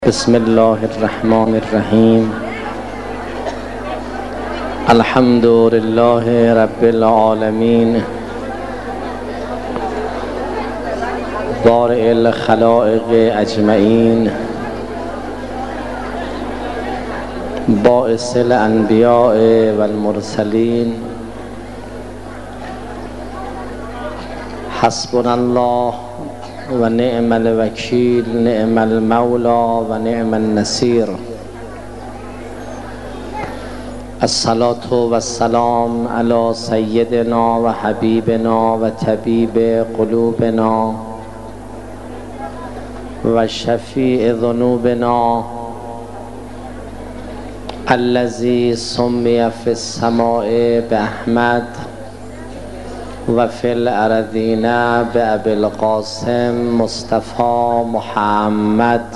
بسم الله الرحمن الرحیم. الحمد لله رب العالمین، بارئ الخلائق اجمعین، باعث الانبیاء والمرسلین. حسبنا الله و نعم الوکیل، نعم المولا و نعم النصیر. الصلاة و السلام علی سیدنا و حبیبنا و طبیب قلوبنا و شفیع ذنوبنا الذی سمی فی السماء باحمد و فی الارضین بابی القاسم مصطفی محمد.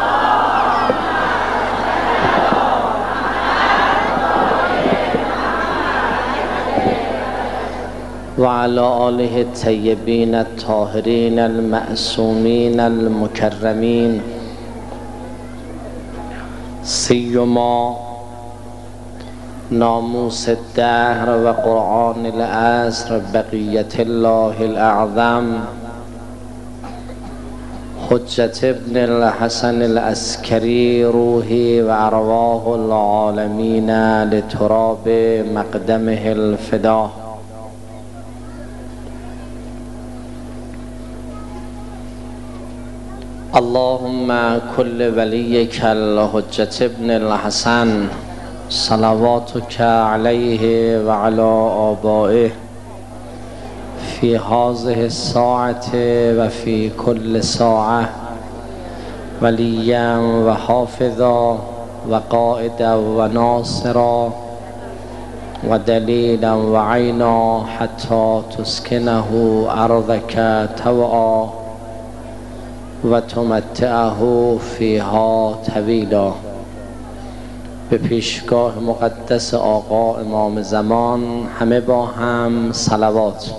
و علی آله الطیبین الطاهرین المعصومین المکرمین، سیما ناموس الدهر و قرآن العصر بقیت الله الاعظم حجة ابن الحسن العسکری، روحی و ارواح العالمین لتراب مقدمه الفدا. اللهم كل وليك الحجة ابن الحسن صلواتك عليه وعلى آبائه في هذه الساعة وفي كل ساعة وليا وحافظا وقائدا وناصرا ودليلا وعينا حتى تسكنه أرضك طوعا وتمتعه فيها طويلا. به پیشگاه مقدس آقا امام زمان همه با هم صلوات.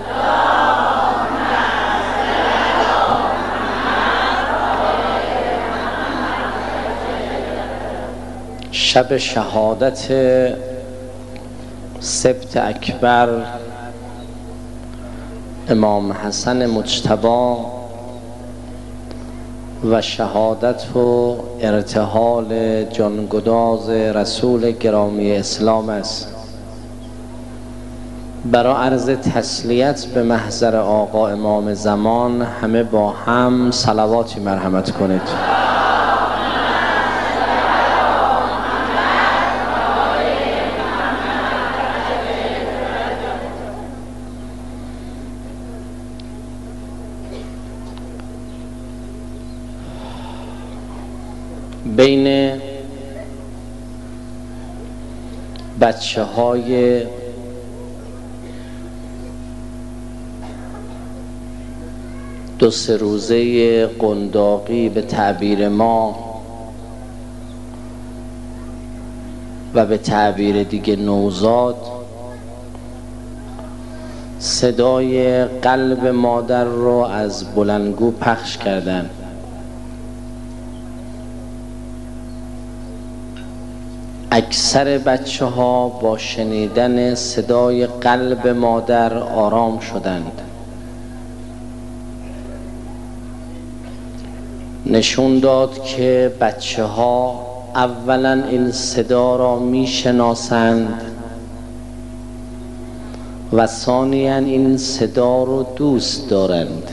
شب شهادت سبط اکبر امام حسن مجتبی و شهادت و ارتحال جانگداز رسول گرامی اسلام است. برای عرض تسلیت به محضر آقا امام زمان همه با هم صلواتی مرحمت کنید. بین بچه های دو سه روزه قنداقی به تعبیر ما و به تعبیر دیگه نوزاد، صدای قلب مادر رو از بلندگو پخش کردن. اکثر بچه ها با شنیدن صدای قلب مادر آرام شدند. نشون داد که بچه ها اولا این صدا را می شناسند و ثانیاً این صدا رو دوست دارند.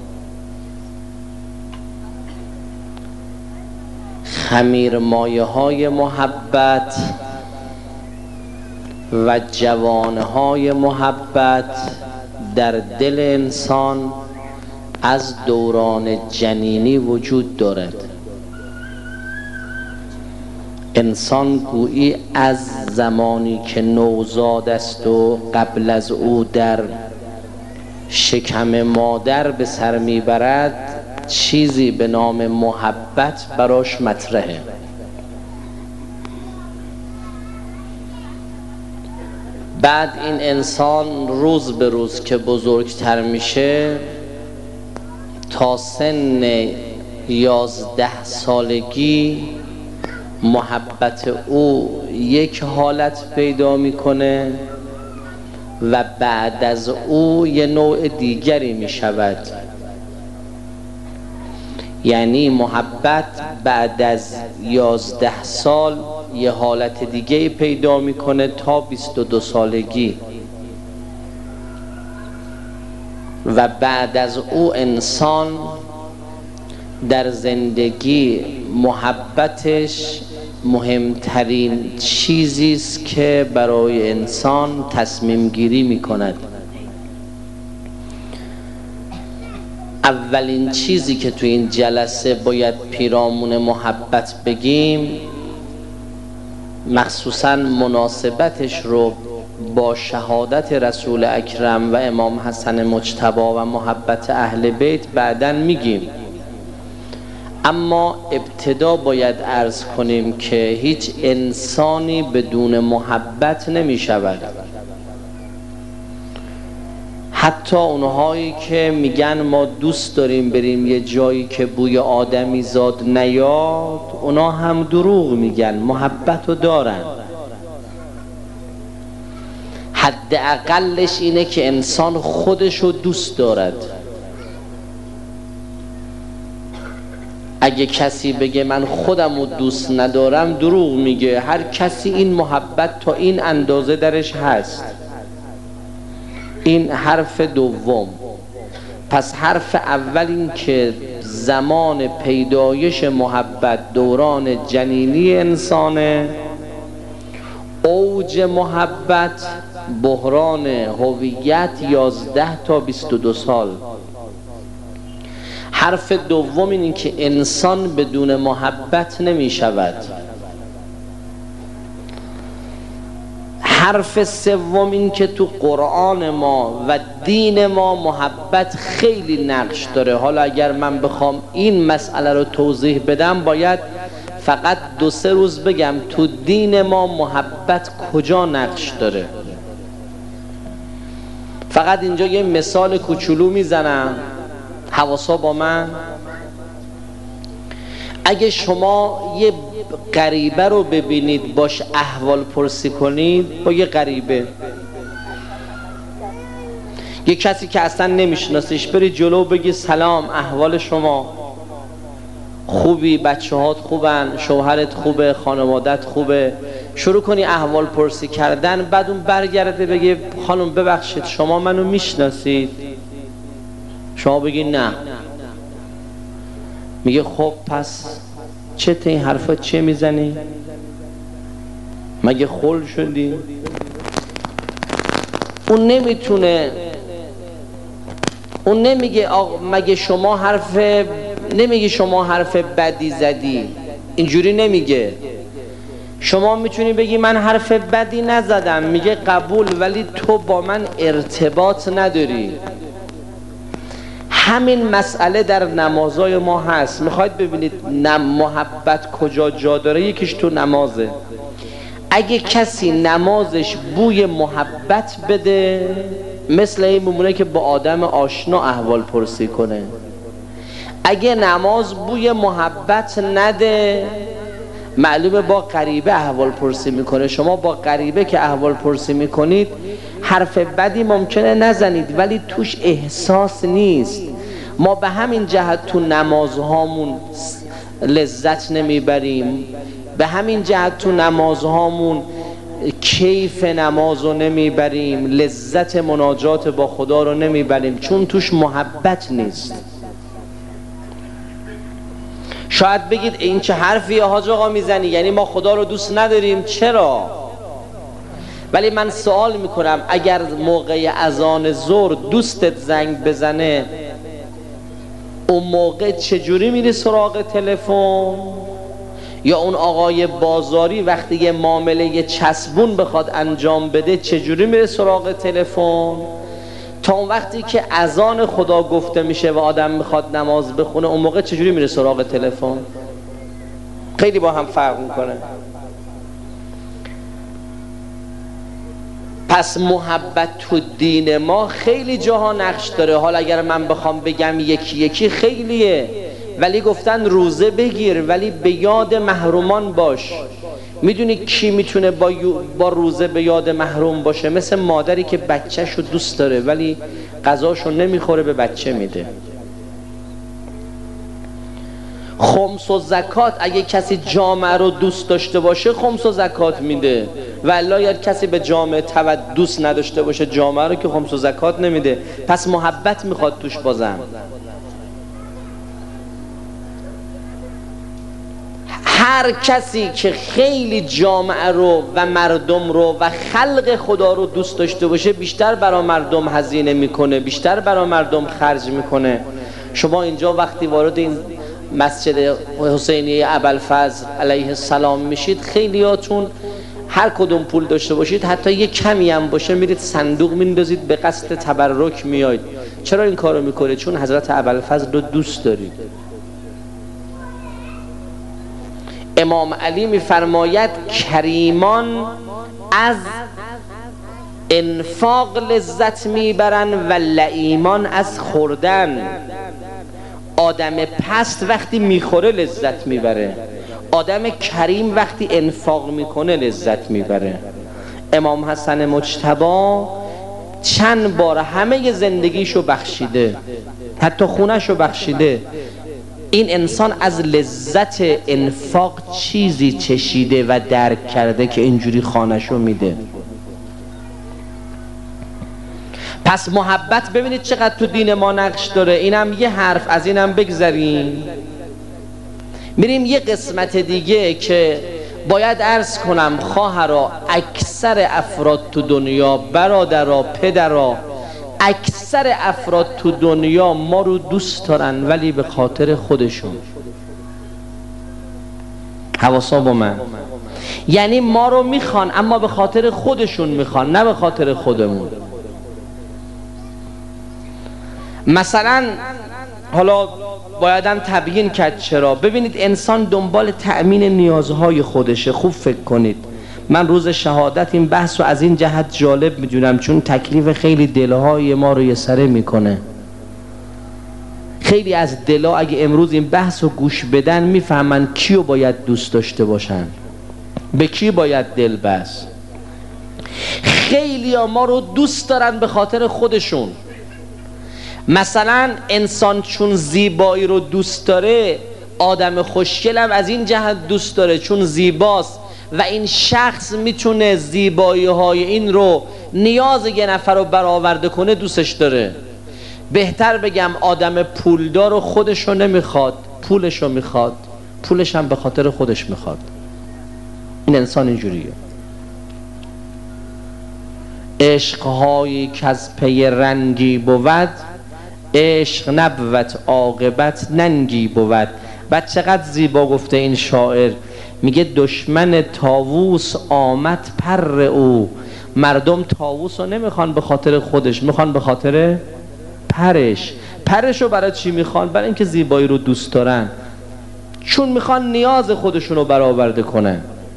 خمیر مایه های محبت و جوانه های محبت در دل انسان از دوران جنینی وجود دارد. انسان گویی از زمانی که نوزاد است و قبل از او در شکم مادر به سر میبرد، چیزی به نام محبت براش مطرحه. بعد این انسان روز به روز که بزرگتر میشه تا سن 11 سالگی محبت او یک حالت پیدا میکنه و بعد از او یه نوع دیگری میشود. یعنی محبت بعد از 11 سال یه حالت دیگه پیدا میکنه تا 22 سالگی و بعد از او انسان در زندگی محبتش مهمترین چیزی است که برای انسان تصمیم گیری میکند. اولین چیزی که تو این جلسه باید پیرامون محبت بگیم، مخصوصاً مناسبتش رو با شهادت رسول اکرم و امام حسن مجتبی و محبت اهل بیت بعداً میگیم، اما ابتدا باید عرض کنیم که هیچ انسانی بدون محبت نمی شود. حتی اونهایی که میگن ما دوست داریم بریم یه جایی که بوی آدمی زاد نیاد، اونا هم دروغ میگن، محبت رو دارن. حداقلش اینه که انسان خودش رو دوست دارد. اگه کسی بگه من خودم رو دوست ندارم دروغ میگه. هر کسی این محبت تا این اندازه درش هست. این حرف دوم. پس حرف اول این که زمان پیدایش محبت دوران جنینی انسانه، اوج محبت بحران هویت 11 تا 22 سال. حرف دوم این که انسان بدون محبت نمی شود. حرف سوم این که تو قرآن ما و دین ما محبت خیلی نقش داره. حالا اگر من بخوام این مسئله رو توضیح بدم باید فقط 2-3 روز بگم تو دین ما محبت کجا نقش داره. فقط اینجا یه مثال کوچولو میزنم، حواسا با من. اگه شما یه غریبه رو ببینید باش احوال پرسی کنید، با یه غریبه، یه کسی که اصلا نمیشناسیش، بری جلو بگی سلام احوال شما خوبی، بچه هات خوبن، شوهرت خوبه، خانوادت خوبه، شروع کنی احوال پرسی کردن. بعد اون برگرده بگه خانم ببخشید شما منو میشناسید؟ شما بگی نه. میگه خب پس چه تا این حرفا چه میزنی؟ مگه خل شدی؟ اون نمیتونه، اون نمیگه مگه شما نمیگه شما حرف بدی زدی، اینجوری نمیگه. شما میتونی بگی من حرف بدی نزدم، میگه قبول، ولی تو با من ارتباط نداری. همین مسئله در نمازهای ما هست. میخواید ببینید محبت کجا جا داره؟ یکیش تو نمازه. اگه کسی نمازش بوی محبت بده، مثل این بمونه که با آدم آشنا احوال پرسی کنه. اگه نماز بوی محبت نده، معلومه با غریبه احوال پرسی میکنه. شما با غریبه که احوال پرسی میکنید حرف بدی ممکنه نزنید ولی توش احساس نیست. ما به همین جهت تو نمازهامون لذت نمیبریم، به همین جهت تو نمازهامون کیف نمازو نمیبریم، لذت مناجات با خدا رو نمیبریم، چون توش محبت نیست. شاید بگید این چه حرفی حاج آقا میزنی، یعنی ما خدا رو دوست نداریم؟ چرا؟ ولی من سوال میکنم اگر موقع اذان ظهر دوستت زنگ بزنه، اون موقع چجوری میری سراغ تلفن؟ یا اون آقای بازاری وقتی یه معامله چسبون بخواد انجام بده چجوری میره سراغ تلفن؟ تا اون وقتی که اذان خدا گفته میشه و آدم میخواد نماز بخونه، اون موقع چجوری میره سراغ تلفن؟ خیلی با هم فرق میکنه. پس محبت تو دین ما خیلی جاها نقش داره. حالا اگر من بخوام بگم یکی یکی خیلیه. ولی گفتن روزه بگیر ولی به یاد محرومان باش. میدونی کی میتونه با روزه به یاد محروم باشه؟ مثل مادری که بچه‌شو دوست داره ولی غذاشو نمیخوره، به بچه میده. خمس و زکات، اگه کسی جامعه رو دوست داشته باشه خمس و زکات میده، والله اگر کسی به جامعه دوست نداشته باشه جامعه رو که خمس و زکات نمیده. پس محبت میخواد توش. بازم هر کسی که خیلی جامعه رو و مردم رو و خلق خدا رو دوست داشته باشه بیشتر برای مردم هزینه میکنه، بیشتر برای مردم خرج میکنه. شما اینجا وقتی وارد این مسجد حسینی ابوالفضل علیه السلام میشید، خیلیاتون هر کدوم پول داشته باشید حتی یه کمی هم باشه میرید صندوق میندازید به قصد تبرک میاید. چرا این کارو میکنید؟ چون حضرت ابوالفضل رو دوست دارید. امام علی میفرماید کریمان از انفاق لذت میبرن و لئیمان از خوردن. آدم پست وقتی میخوره لذت میبره، آدم کریم وقتی انفاق میکنه لذت میبره. امام حسن مجتبی چند بار همه زندگیشو بخشیده، حتی خونهشو بخشیده. این انسان از لذت انفاق چیزی چشیده و درک کرده که اینجوری خانهشو میده. پس محبت ببینید چقدر تو دین ما نقش داره. اینم یه حرف، از اینم بگذریم میریم یه قسمت دیگه که باید عرض کنم خواهرا، اکثر افراد تو دنیا، برادرها، پدرها، اکثر افراد تو دنیا ما رو دوست دارن ولی به خاطر خودشون. حواسا با من، یعنی ما رو میخوان اما به خاطر خودشون میخوان، نه به خاطر خودمون. مثلا حالا بایدم تبیین کرد چرا. ببینید انسان دنبال تأمین نیازهای خودشه. خوب فکر کنید. من روز شهادت این بحث رو از این جهت جالب میدونم چون تکلیف خیلی دلهای ما رو یسره میکنه. خیلی از دلها اگه امروز این بحث رو گوش بدن میفهمن کیو باید دوست داشته باشن، به کی باید دل بست. خیلی ها ما رو دوست دارن به خاطر خودشون. مثلا انسان چون زیبایی رو دوست داره، آدم خوشگلم از این جهت دوست داره چون زیباست و این شخص میتونه زیبایی های این رو نیاز یه نفر رو برآورده کنه، دوستش داره. بهتر بگم آدم پولدار رو خودش رو نمیخواد، پولش رو میخواد، پولش هم به خاطر خودش میخواد. این انسان اینجوریه. عشقهایی که از پی رنگی بود، عشق نبوت عاقبت ننگی بود. بعد چقدر زیبا گفته این شاعر، میگه دشمن طاووس آمد پر او. مردم طاووس رو نمیخوان به خاطر خودش، میخوان به خاطر پرش. پرش رو برای چی میخوان؟ برای اینکه زیبایی رو دوست دارن، چون میخوان نیاز خودشون رو برآورده کنن.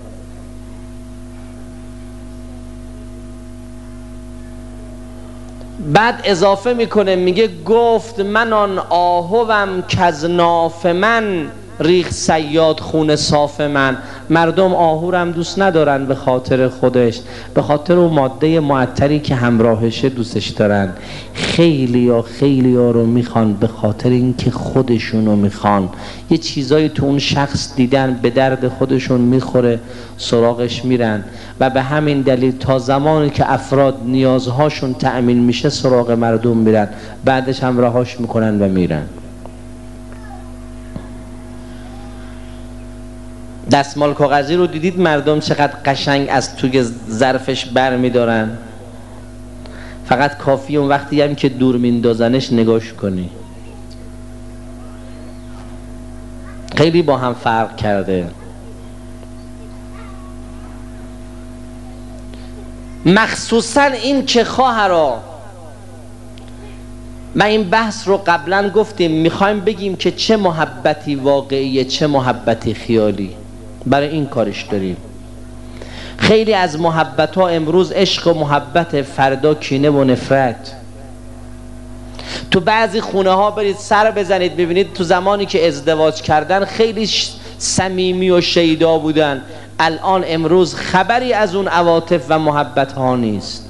بعد اضافه میکنه میگه گفت من آن آهوم کز ناف من، ریخ صیاد خون صاف من. مردم آهورم دوست ندارن به خاطر خودش، به خاطر اون ماده معطری که همراهشه دوستش دارن. خیلی ها رو میخوان به خاطر اینکه خودشونو میخوان. یه چیزایی تو اون شخص دیدن به درد خودشون میخوره، سراغش میرن. و به همین دلیل تا زمانی که افراد نیازهاشون تأمین میشه سراغ مردم میرن، بعدش هم رهاش میکنن و میرن. دستمال کاغذی رو دیدید مردم چقدر قشنگ از توی ظرفش بر میدارن؟ فقط کافی اون وقتی هم که دور میندازنش نگاش کنی. خیلی با هم فرق کرده. مخصوصا این که خواهرا، ما این بحث رو قبلا گفتیم، میخوایم بگیم که چه محبتی واقعیه چه محبتی خیالی. برای این کارش داریم. خیلی از محبت ها امروز عشق و محبت، فردا کینه و نفرت. تو بعضی خونه ها برید سر بزنید ببینید تو زمانی که ازدواج کردن خیلی صمیمی و شیدا بودن، الان امروز خبری از اون عواطف و محبت ها نیست.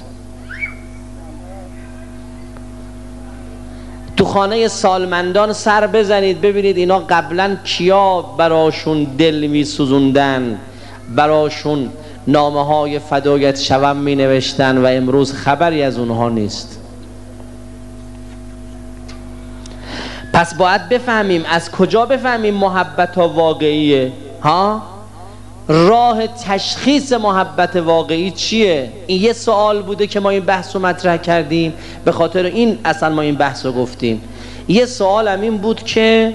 تو خانه سالمندان سر بزنید ببینید اینا قبلا کیا براشون دل می سوزوندن، براشون نامه های فدایت شوم می نوشتن و امروز خبری از اونها نیست. پس باید بفهمیم از کجا بفهمیم محبت ها واقعیه ها؟ راه تشخیص محبت واقعی چیه؟ این یه سوال بوده که ما این بحث رو مطرح کردیم، به خاطر این اصلا ما این بحث رو گفتیم. یه سوال هم این بود که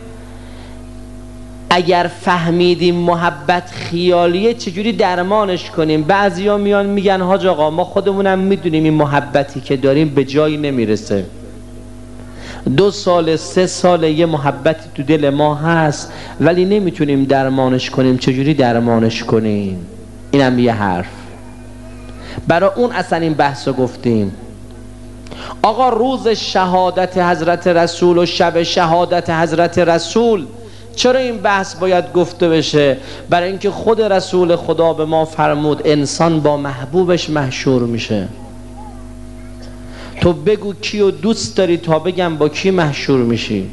اگر فهمیدیم محبت خیالیه چجوری درمانش کنیم؟ بعضیا میان میگن حاج آقا ما خودمونم میدونیم این محبتی که داریم به جایی نمیرسه، 2 سال 3 سال یه محبتی تو دل ما هست ولی نمیتونیم درمانش کنیم. چجوری درمانش کنیم؟ اینم یه حرف. برای اون اصلا این بحث رو گفتیم. آقا روز شهادت حضرت رسول و شب شهادت حضرت رسول چرا این بحث باید گفته بشه؟ برای اینکه خود رسول خدا به ما فرمود انسان با محبوبش محشور میشه. تو بگو کیو دوست داری تا بگم با کی محشور میشی.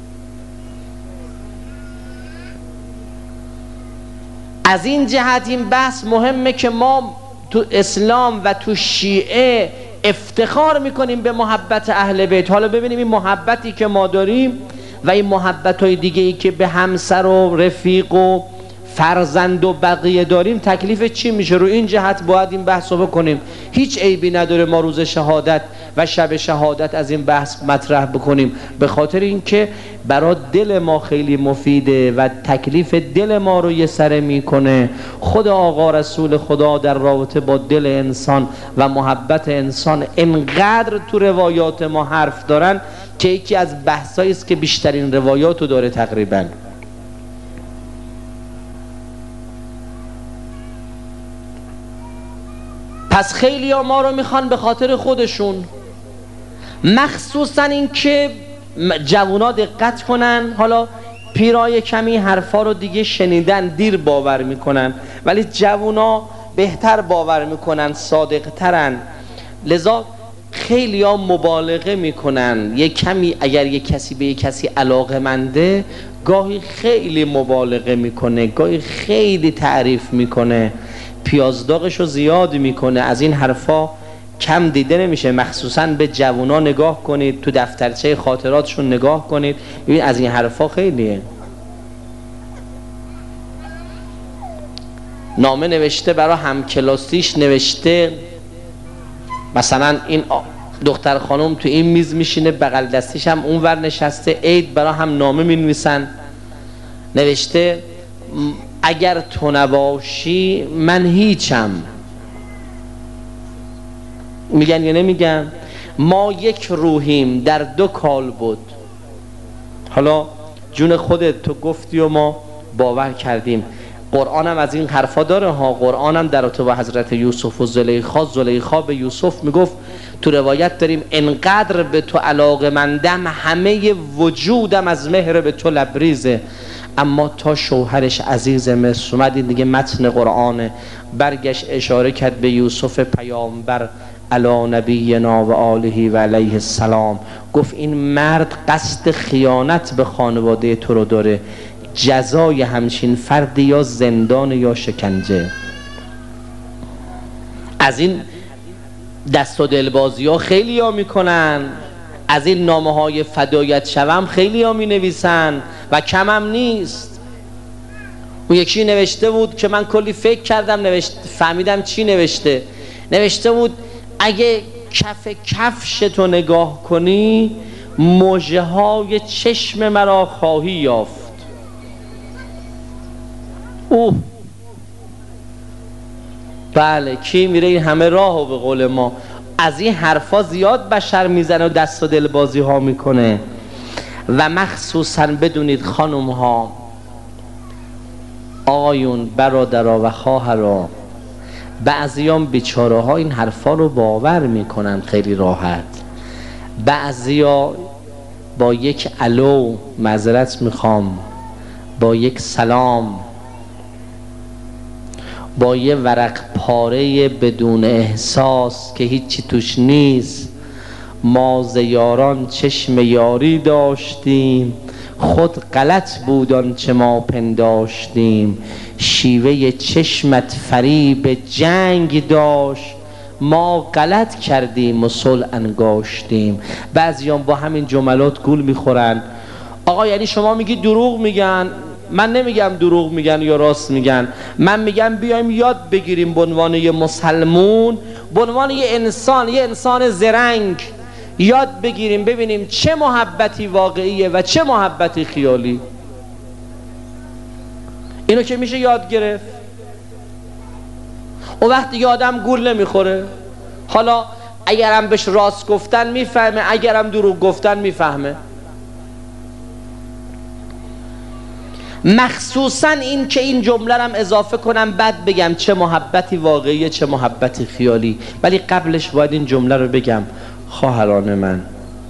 از این جهت این بحث مهمه که ما تو اسلام و تو شیعه افتخار میکنیم به محبت اهل بیت. حالا ببینیم این محبتی که ما داریم و این محبت‌های دیگه ای که به همسر و رفیق و فرزند و بقیه داریم تکلیف چی میشه؟ رو این جهت باید این بحث رو بکنیم. هیچ عیبی نداره ما روز شهادت و شب شهادت از این بحث مطرح بکنیم، به خاطر اینکه برای دل ما خیلی مفیده و تکلیف دل ما رو یه سره میکنه. خود آقا رسول خدا در رابطه با دل انسان و محبت انسان انقدر تو روایات ما حرف دارن که یکی از بحثایی است که بیشترین روایاتو داره تقریبا. پس خیلی ها ما رو میخوان به خاطر خودشون، مخصوصا این که جوونا دقت کنن. حالا پیرای کمی حرفا رو دیگه شنیدن دیر باور میکنن ولی جوونا بهتر باور میکنن، صادق ترن، لذا خیلی ها مبالغه میکنن. یه کمی اگر یه کسی به یه کسی علاقمنده گاهی خیلی مبالغه میکنه، گاهی خیلی تعریف میکنه، پیازداغش رو زیاد میکنه. از این حرفا کم دیده نمیشه. مخصوصا به جوونا نگاه کنید، تو دفترچه خاطراتشون نگاه کنید، ببین از این حرفا خیلیه. نامه نوشته برای همکلاسیش، نوشته مثلا این دختر خانم تو این میز میشینه بغل دستیش هم اون ور نشسته، عید برای هم نامه مینویسن، نوشته اگر تو نباشی من هیچم. میگن یا نمیگن؟ ما یک روحیم در 2 کالبد. حالا جون خودت تو گفتی و ما باور کردیم. قرآن هم از این حرفا داره ها. قرآن هم در رابطه با حضرت یوسف و زلیخا به یوسف میگفت، تو روایت داریم انقدر به تو علاقمندم همه وجودم از مهر به تو لبریزه، اما تا شوهرش عزیز مصر اومد. این دیگه متن قرآنه. برگشت اشاره کرد به یوسف پیامبر علی نبینا و آله و علیه السلام، گفت این مرد قصد خیانت به خانواده تو رو داره، جزای همچین فرد یا زندان یا شکنجه. از این دست و دلبازی ها خیلی ها میکنن، از این نامه های فدایت شوم خیلی ها می نویسن و کم هم نیست. اون یکی نوشته بود که من کلی فکر کردم فهمیدم چی نوشته. نوشته بود اگه کف کفشتو نگاه کنی موجه های چشم مرا خواهی یافت. بله کی میره این همه راهو به قول ما. از این حرفا زیاد بشر میزنه و دست و دل بازی ها میکنه. و مخصوصا بدونید خانم ها، آقایون، برادرها و خواهرها، بعضیان بیچاره ها این حرفا رو باور میکنن خیلی راحت. بعضیا با یک الو، معذرت میخوام، با یک سلام، با یه ورق پاره بدون احساس که هیچی توش نیست، ما ز یاران چشم یاری داشتیم، خود غلط بود آنچه ما پنداشتیم، شیوه چشمت فریب جنگ داشت، ما غلط کردیم و صلح انگاشتیم. بعضیان با همین جملات گول میخورن. آقا یعنی شما میگی دروغ میگن؟ من نمیگم دروغ میگن یا راست میگن، من میگم بیایم یاد بگیریم به عنوان یه مسلمون، به عنوان یه انسان زرنگ یاد بگیریم ببینیم چه محبتی واقعیه و چه محبتی خیالی. اینو که میشه یاد گرفت. و وقتی آدم گول نمیخوره. حالا اگرم بهش راست گفتن میفهمه، اگرم دروغ گفتن میفهمه. مخصوصا این که این جمله رم اضافه کنم بعد بگم چه محبتی واقعیه چه محبتی خیالی، ولی قبلش باید این جمله رو بگم. خواهران من،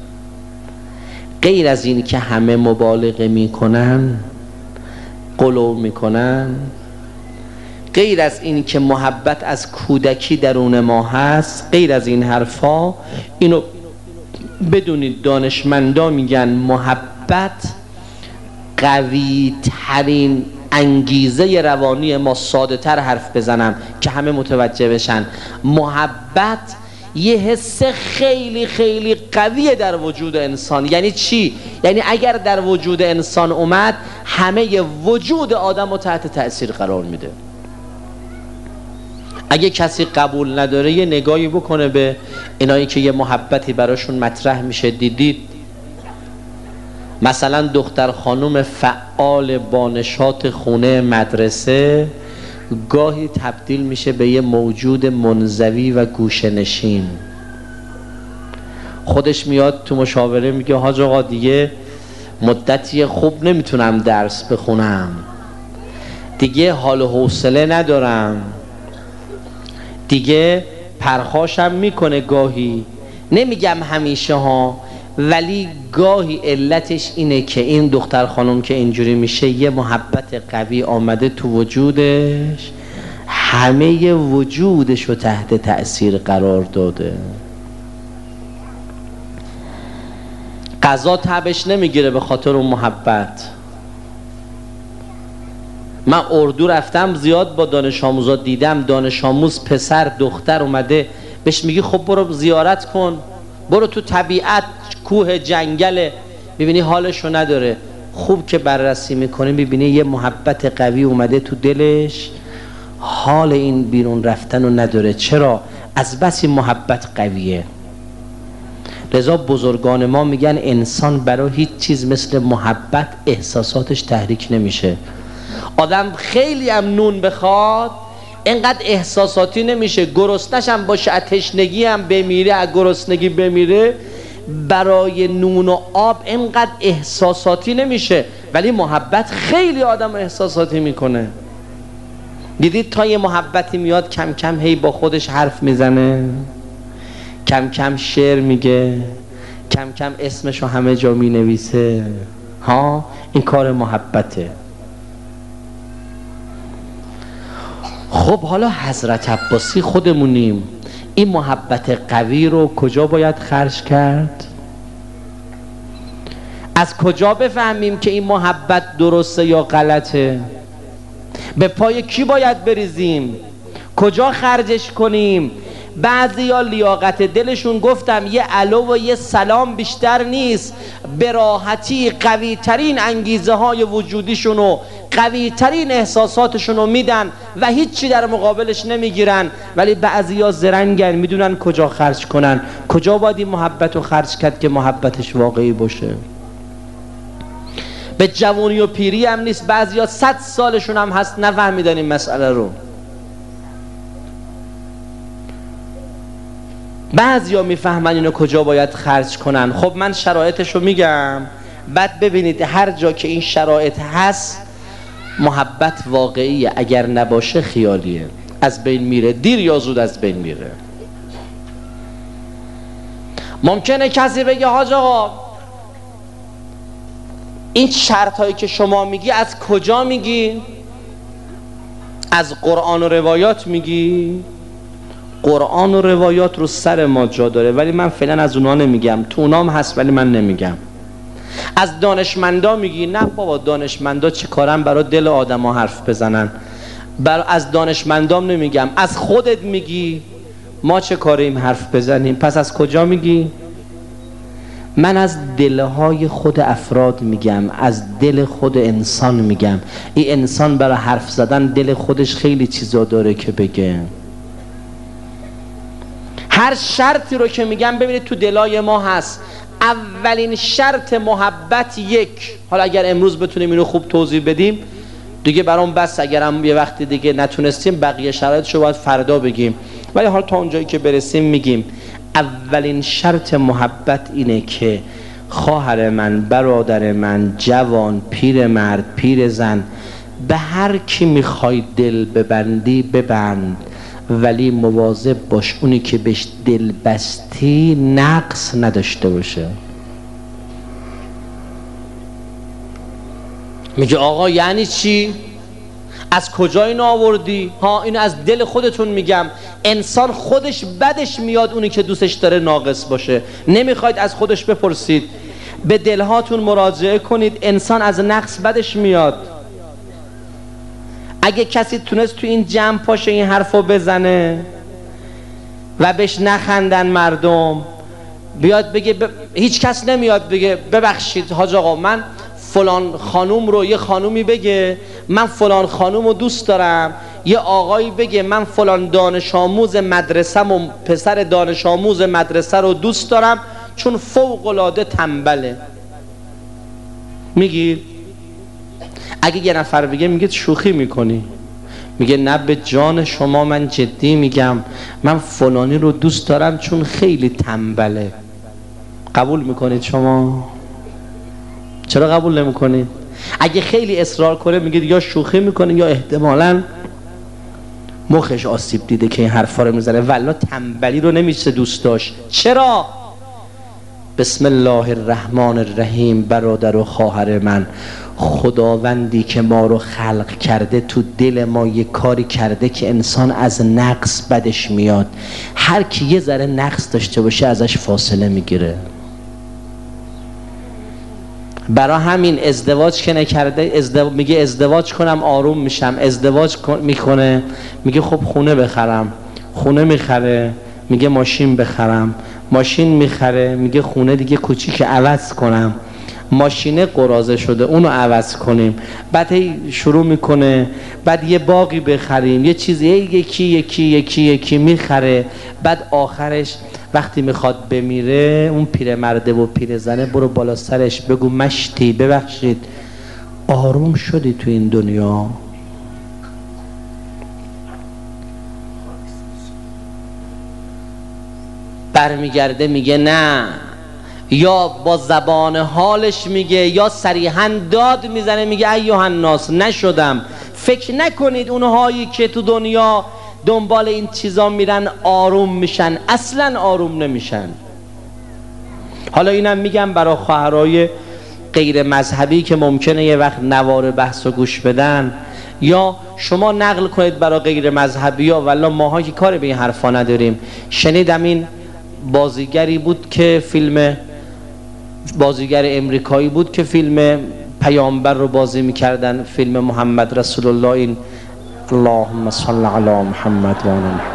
غیر از این که همه مبالغه میکنن، غلو میکنن، غیر از این که محبت از کودکی درون ما هست، غیر از این حرفا، اینو بدونید دانشمندا میگن محبت قوی ترین انگیزه روانی ما. ساده تر حرف بزنم که همه متوجه بشن، محبت یه حس خیلی خیلی قویه در وجود انسان. یعنی چی؟ یعنی اگر در وجود انسان اومد همه وجود آدم رو تحت تأثیر قرار میده. اگه کسی قبول نداره یه نگاهی بکنه به اینایی که یه محبتی براشون مطرح میشه. دیدید مثلا دختر خانم فعال با نشاط خونه مدرسه گاهی تبدیل میشه به یه موجود منزوی و گوشه‌نشین. خودش میاد تو مشاوره میگه حاج آقا دیگه مدتی خوب نمیتونم درس بخونم، دیگه حال و حوصله ندارم، دیگه پرخاشم میکنه گاهی. نمیگم همیشه ها، ولی گاهی علتش اینه که این دختر خانم که اینجوری میشه یه محبت قوی آمده تو وجودش، همه وجودش رو تحت تأثیر قرار داده. غذا تبش نمیگیره به خاطر اون محبت. من اردو رفتم زیاد با دانش آموزا دیدم، دانش آموز پسر دختر اومده بهش میگی خب برو زیارت کن، برو تو طبیعت، کوه جنگل، میبینی حالشو نداره. خوب که بررسی میکنه میبینی یه محبت قوی اومده تو دلش، حال این بیرون رفتن رو نداره. چرا؟ از بس این محبت قویه. لذا بزرگان ما میگن انسان برای هیچ چیز مثل محبت احساساتش تحریک نمیشه. آدم خیلی هم نون بخواد اینقدر احساساتی نمیشه، گرسنش هم باشه، تشنگی هم بمیره، از گرسنگی بمیره، برای نون و آب اینقدر احساساتی نمیشه. ولی محبت خیلی آدم احساساتی میکنه. دیدید تا یه محبتی میاد کم کم هی با خودش حرف میزنه، کم کم شعر میگه، کم کم اسمشو همه جا مینویسه. ها، این کار محبته. خب حالا حضرت عباسی خودمونیم، این محبت قوی رو کجا باید خرج کرد؟ از کجا بفهمیم که این محبت درسته یا غلطه؟ به پای کی باید بریزیم؟ کجا خرجش کنیم؟ بعضیا لیاقت دلشون گفتم یه الو و یه سلام بیشتر نیست، به راحتی قوی ترین انگیزه های وجودیشون و قوی ترین احساساتشون رو میدن و هیچی در مقابلش نمیگیرن. ولی بعضیا زرنگن، میدونن کجا خرج کنن. کجا باید این محبت رو خرج کرد که محبتش واقعی باشه؟ به جوانی و پیری هم نیست، بعضیا 100 سالشون هم هست نفهمیدن این مسئله رو. بعضیا میفهمن اینو کجا باید خرج کنن. خب من شرایطش رو میگم، بعد ببینید هر جا که این شرایط هست محبت واقعیه، اگر نباشه خیالیه، از بین میره، دیر یا زود از بین میره. ممکنه کسی بگه حاج آقا این شرط هایی که شما میگی از کجا میگی؟ از قرآن و روایات میگی؟ قرآن و روایات رو سر ما جا داره، ولی من فعلا از اونا نمیگم. تو اونام هست ولی من نمیگم. از دانشمندا میگی؟ نه بابا، دانشمندا چه کارن برای دل آدم ها حرف بزنن. از دانشمندام نمیگم. از خودت میگی؟ ما چه کاریم حرف بزنیم؟ پس از کجا میگی؟ من از دلهای خود افراد میگم، از دل خود انسان میگم. این انسان برای حرف زدن دل خودش خیلی چیزا داره که بگه. هر شرطی رو که میگم ببینید تو دلای ما هست. اولین شرط محبت یک. حالا اگر امروز بتونیم اینو خوب توضیح بدیم دیگه برام بس، اگرم یه وقتی دیگه نتونستیم بقیه شرایطشو باید فردا بگیم، ولی حالا تا اونجایی که برسیم میگیم. اولین شرط محبت اینه که خواهر من، برادر من، جوان، پیر مرد، پیر زن، به هر کی میخوای دل ببندی ببند، ولی مواظب باش اونی که بهش دل بستی نقص نداشته باشه. میگه آقا یعنی چی؟ از کجا اینو آوردی؟ ها اینو از دل خودتون میگم. انسان خودش بدش میاد اونی که دوستش داره ناقص باشه. نمیخواید از خودش بپرسید، به دلهاتون مراجعه کنید. انسان از نقص بدش میاد. اگه کسی تونست تو این جمع پاشه این حرفو بزنه و بهش نخندن مردم، بیاد بگه هیچ کس نمیاد بگه ببخشید حاج آقا من فلان خانوم رو، یه خانومی بگه من فلان خانوم رو دوست دارم، یه آقایی بگه من فلان دانش آموز مدرسه و پسر دانش آموز مدرسه رو دوست دارم چون فوق العاده تنبله. میگی؟ اگه یه نفر بگه میگه شوخی میکنی، میگه نه به جان شما من جدی میگم، من فلانی رو دوست دارم چون خیلی تنبله. قبول میکنید شما؟ چرا قبول نمیکنید؟ اگه خیلی اصرار کنه میگه یا شوخی میکنه یا احتمالاً مخش آسیب دیده که این حرفا رو میزنه. والله تنبلی رو نمیشه دوست داشت. چرا؟ بسم الله الرحمن الرحیم. برادر و خواهر من، خداوندی که ما رو خلق کرده تو دل ما یه کاری کرده که انسان از نقص بدش میاد. هر کی یه ذره نقص داشته باشه ازش فاصله میگیره. برای همین ازدواج که نکرده میگه ازدواج کنم آروم میشم. ازدواج میکنه میگه خب خونه بخرم. خونه میخره میگه ماشین بخرم. ماشین میخره میگه خونه دیگه کوچیک عوض کنم. ماشینه قراضه شده اونو عوض کنیم. بعد هی شروع میکنه بعد یه باقی بخریم، یه چیزی یکی یکی یکی یکی میخره. بعد آخرش وقتی میخواد بمیره اون پیرمرده و پیرزنه برو بالا سرش بگو مشتی ببخشید آروم شدی تو این دنیا؟ برمیگرده میگه نه، یا با زبان حالش میگه یا صریحاً داد میزنه میگه ایها الناس نشدم. فکر نکنید اونهایی که تو دنیا دنبال این چیزا میرن آروم میشن، اصلا آروم نمیشن. حالا اینم میگم برای خواهرای غیر مذهبی که ممکنه یه وقت نوار بحث و گوش بدن، یا شما نقل کنید برای غیر مذهبی ها. والله ماها که کاری به این حرفا نداریم. شنیدم این بازیگری بود که بازیگر امریکایی بود که فیلم پیامبر رو بازی میکردن، فیلم محمد رسول الله. این اللهم صل علی محمد و آل محمد.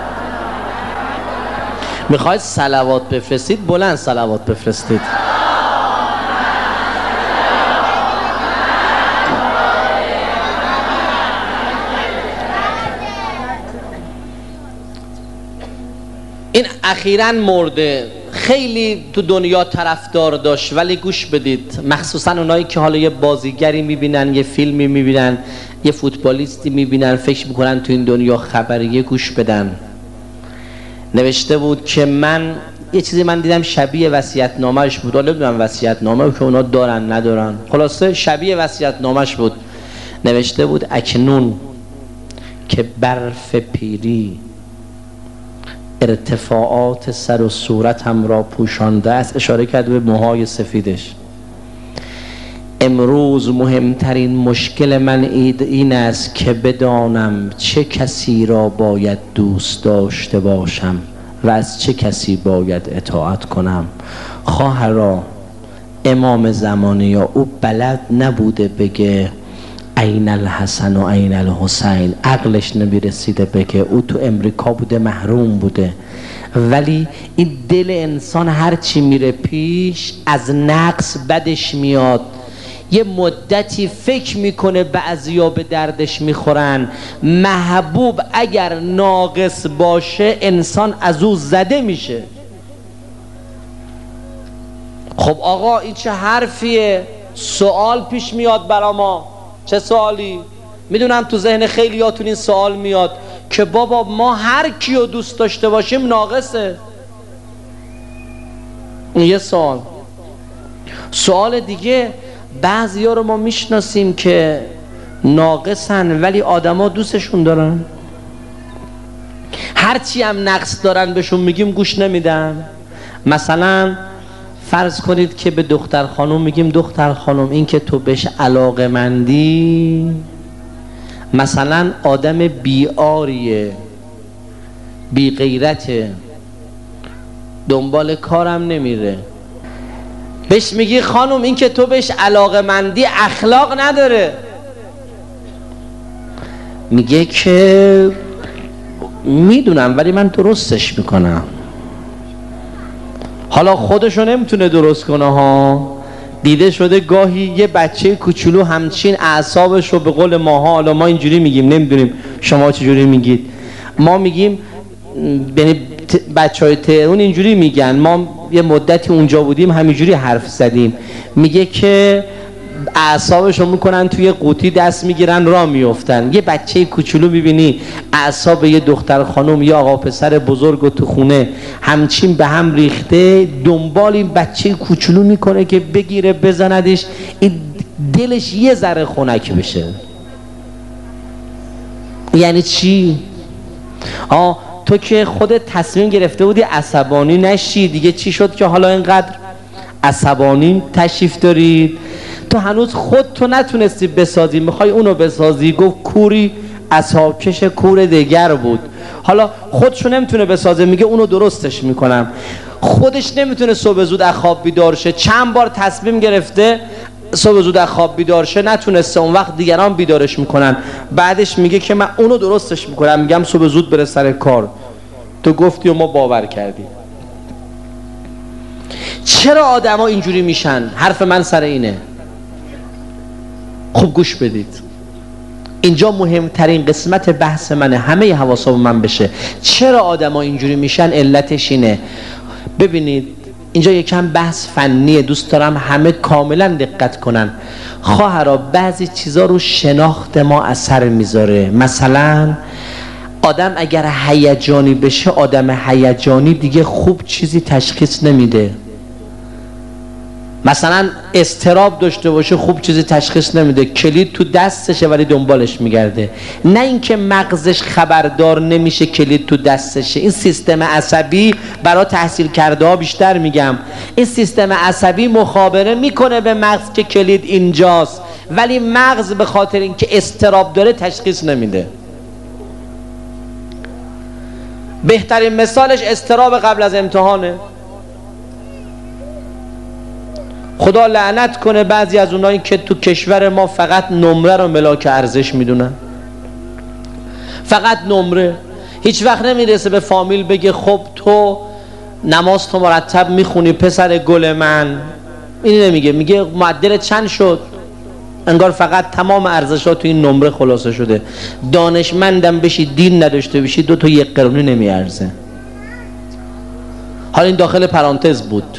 میخواید صلوات بفرستید؟ بلند صلوات بفرستید. این اخیراً مرده، خیلی تو دنیا طرفدار داشت، ولی گوش بدید، مخصوصا اونایی که حالا یه بازیگری میبینن، یه فیلمی میبینن، یه فوتبالیستی میبینن، فکر میکنن تو این دنیا خبریه، گوش بدن. نوشته بود که یه چیزی من دیدم شبیه وصیت‌نامه‌اش بود. حالا نمیدونم وصیت‌نامه که اونا دارن ندارن، خلاصه شبیه وصیت‌نامه‌اش بود. نوشته بود اکنون که برف پیری ارتفاعات سر و صورتم را پوشانده است. اشاره کرد به موهای سفیدش. امروز مهمترین مشکل من این است که بدانم چه کسی را باید دوست داشته باشم و از چه کسی باید اطاعت کنم. خواهرا، امام زمانی یا او بلد نبوده بگه این الحسن و این الحسین، عقلش نمیرسیده بگه، او تو امریکا بوده، محروم بوده، ولی این دل انسان هرچی میره پیش از نقص بدش میاد. یه مدتی فکر میکنه بعضیا به دردش میخورن. محبوب اگر ناقص باشه انسان از او زده میشه. خب آقا این چه حرفیه؟ سوال پیش میاد برا ما. چه سوالی؟ میدونم تو ذهن خیلیاتون این سوال میاد که بابا ما هر کیو دوست داشته باشیم ناقصه. این یه سوال. سوال دیگه، بعضیا رو ما میشناسیم که ناقصن ولی آدما دوستشون دارن، هرچی هم نقص دارن بهشون میگیم گوش نمیدن. مثلا فرض کنید که به دختر خانم میگیم دختر خانم این که تو بهش علاقه‌مندی مثلا آدم بی‌آریه، بی غیرته، دنبال کارم نمیره. بهش میگی خانم این که تو بهش علاقه‌مندی اخلاق نداره. میگه که میدونم ولی من درستش میکنم. حالا خودشو نمیتونه درست کنه ها. دیده شده گاهی یه بچه کوچولو همچین اعصابش رو به قول ماها، حالا ما اینجوری میگیم، نمیدونیم شما چجوری میگید، ما میگیم بچهای تهران اینجوری میگن، ما یه مدتی اونجا بودیم همینجوری حرف زدیم. میگه که اعصابشو میکنن توی قوطی دست میگیرن راه میافتن. یه بچه کوچولو میبینی اعصاب یه دختر خانم یا آقا پسر بزرگ تو خونه همچین به هم ریخته، دنبال این بچه کوچولو میکنه که بگیره بزندش، این دلش یه ذره خنک بشه. یعنی چی؟ تو که خودت تصمیم گرفته بودی عصبانی نشی، دیگه چی شد که حالا اینقدر عصبانی تشریف دارید؟ تو هنوز خودتو نتونستی بسازی، میخوای اونو بسازی. گفت کوری عصاکش کور دیگر بود. حالا خودشو نمیتونه بسازه، میگه اونو درستش میکنم. خودش نمیتونه صبح زود از خواب بیدار شه، چند بار تصمیم گرفته صبح زود از خواب بیدار شه نتونسته، اون وقت دیگران بیدارش میکنن. بعدش میگه که من اونو درستش میکنم، میگم صبح زود بره سر کار. تو گفتی و ما باور کردیم. چرا آدما اینجوری میشن؟ حرف من سر اینه. خوب گوش بدید، اینجا مهمترین قسمت بحث منه، همه حواسا من بشه. چرا آدما اینجوری میشن؟ علتش اینه. ببینید اینجا یکم بحث فنیه، دوست دارم همه کاملا دقت کنن. خواهرا بعضی چیزا رو شناخت ما اثر میذاره. مثلا آدم اگر هیجانی بشه، آدم هیجانی دیگه خوب چیزی تشخیص نمیده. مثلا اضطراب داشته باشه خوب چیزی تشخیص نمیده، کلید تو دستشه ولی دنبالش میگرده. نه اینکه مغزش خبردار نمیشه کلید تو دستشه. این سیستم عصبی برای تحصیل کرده ها بیشتر میگم، این سیستم عصبی مخابره میکنه به مغز که کلید اینجاست، ولی مغز به خاطر اینکه اضطراب داره تشخیص نمیده. بهترین مثالش اضطراب قبل از امتحانه. خدا لعنت کنه بعضی از اونایی که تو کشور ما فقط نمره رو ملاک ارزش میدونن، فقط نمره. هیچ وقت نمیرسه به فامیل بگه خب تو نماز تو مرتب میخونی پسر گل من، این نمیگه، میگه معدل چند شد. انگار فقط تمام ارزشات تو این نمره خلاصه شده. دانشمندم بشی دین نداشته بشی 2 تا 1 قرونی نمیارزه. حالا این داخل پرانتز بود.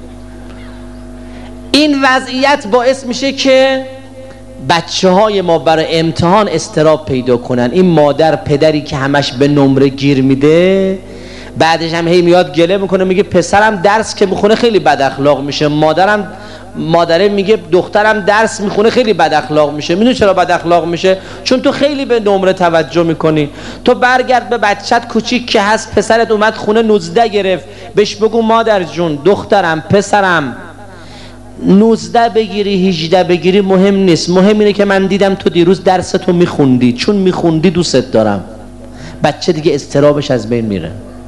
این وضعیت باعث میشه که بچه های ما برای امتحان اضطراب پیدا کنن. این مادر پدری که همش به نمره گیر میده، بعدش هم هی میاد گله میکنه، میگه پسرم درس که بخونه خیلی بد اخلاق میشه، مادرم مادره میگه دخترم درس میخونه خیلی بد اخلاق میشه. میدونی چرا بد اخلاق میشه؟ چون تو خیلی به نمره توجه میکنی. تو برگرد به بچت کوچیک که هست، پسرت اومد خونه 19 گرفت، بهش بگو مادر جون، دخترم، پسرم، 19 بگیری 18 بگیری مهم نیست، مهم اینه که من دیدم تو دیروز درستو میخوندی، چون میخوندی دوست دارم. بچه دیگه اضطرابش از بین میره.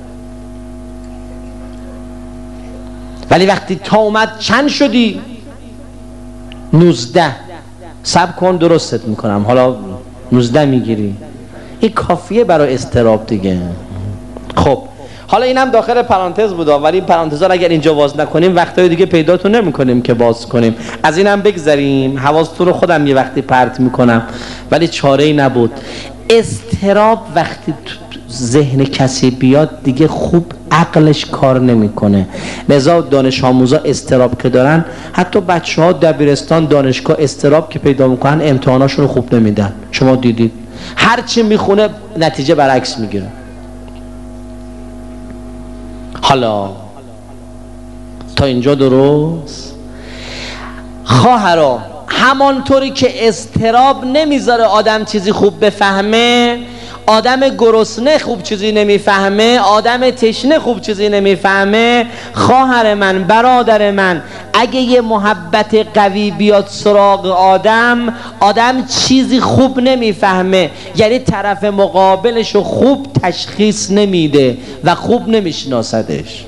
ولی وقتی تا اومد چند شدی؟ 19. صبر کن درستت میکنم، حالا 19 میگیری. این کافیه برای اضطراب دیگه. خب حالا اینم داخل پرانتز بود، ولی این پرانتزا اگر اینجا باز نکنیم وقتای دیگه پیداتون نمیکنیم که باز کنیم. از اینم بگذریم، حواستون رو خودم یه وقتی پرت میکنم، ولی چاره‌ای نبود. اضطراب وقتی ذهن کسی بیاد دیگه خوب عقلش کار نمیکنه. لذا دانش آموزا اضطراب که دارن، حتی بچه‌ها دبیرستان دانشگاه اضطراب که پیدا میکنن امتحاناشون رو خوب نمیدن. شما دیدید هر چی میخونه نتیجه برعکس میگیره. حالا تا اینجا درست؟ خواهرا همانطوری که اضطراب نمیذاره آدم چیزی خوب بفهمه، آدم گرسنه خوب چیزی نمیفهمه، آدم تشنه خوب چیزی نمیفهمه. خواهر من، برادر من، اگه یه محبت قوی بیاد سراغ آدم چیزی خوب نمیفهمه، یعنی طرف مقابلشو خوب تشخیص نمیده و خوب نمیشناسدش.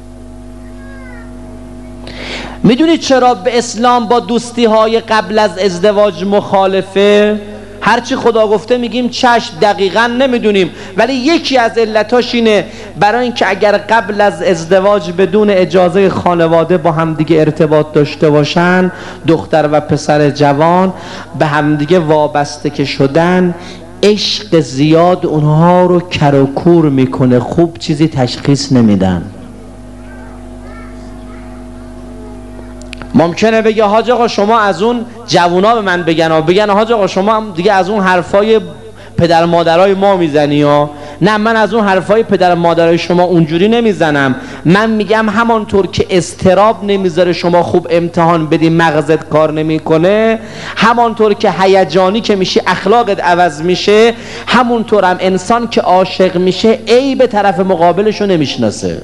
میدونید چرا به اسلام با دوستی های قبل از ازدواج مخالفه؟ هرچی خدا گفته میگیم چشم، دقیقاً نمیدونیم، ولی یکی از علتاش اینه برای اینکه اگر قبل از ازدواج بدون اجازه خانواده با همدیگه ارتباط داشته باشن، دختر و پسر جوان به همدیگه وابسته که شدن، عشق زیاد اونها رو کر و کور میکنه، خوب چیزی تشخیص نمیدن. ممکنه بگه حاج آقا شما از اون جوونا به من بگن حاج آقا شما دیگه از اون حرفای پدر مادرای ما میزنی ها. نه، من از اون حرفای پدر مادرای شما اونجوری نمیزنم. من میگم همانطور که اضطراب نمیذاره شما خوب امتحان بدی، مغزت کار نمیکنه، همانطور که هیجانی که میشی اخلاقت عوض میشه، همونطورم انسان که عاشق میشه عیب طرف مقابلشو نمیشناسه.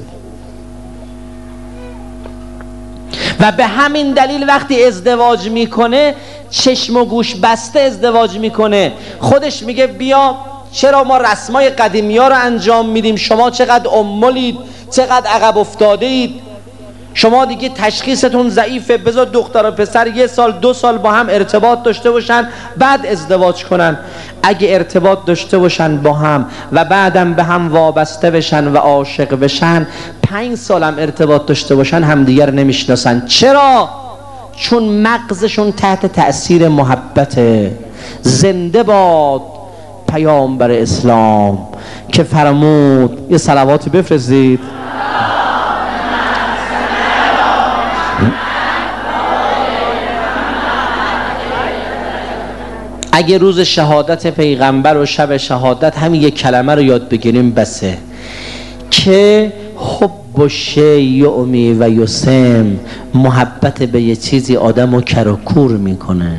و به همین دلیل وقتی ازدواج میکنه چشم و گوش بسته ازدواج میکنه. خودش میگه بیا چرا ما رسمای قدیمی ها رو انجام میدیم، شما چقدر امولید، چقدر عقب افتاده اید، شما دیگه تشخیصتون ضعیفه، بذار دختر و پسر 1 سال 2 سال با هم ارتباط داشته باشن بعد ازدواج کنن. اگه ارتباط داشته باشن با هم و بعدم به هم وابسته بشن و عاشق بشن، 5 سال هم ارتباط داشته باشن همدیگر نمیشناسن. چرا؟ چون مغزشون تحت تأثیر محبته. زنده باد پیامبر اسلام که فرمود، یه صلواتی بفرستید. اگه روز شهادت پیغمبر و شب شهادت همین یک کلمه رو یاد بگیریم بسه، که حب شیء یعمی و یسم، محبت به یه چیزی آدم رو کر و کور میکنه.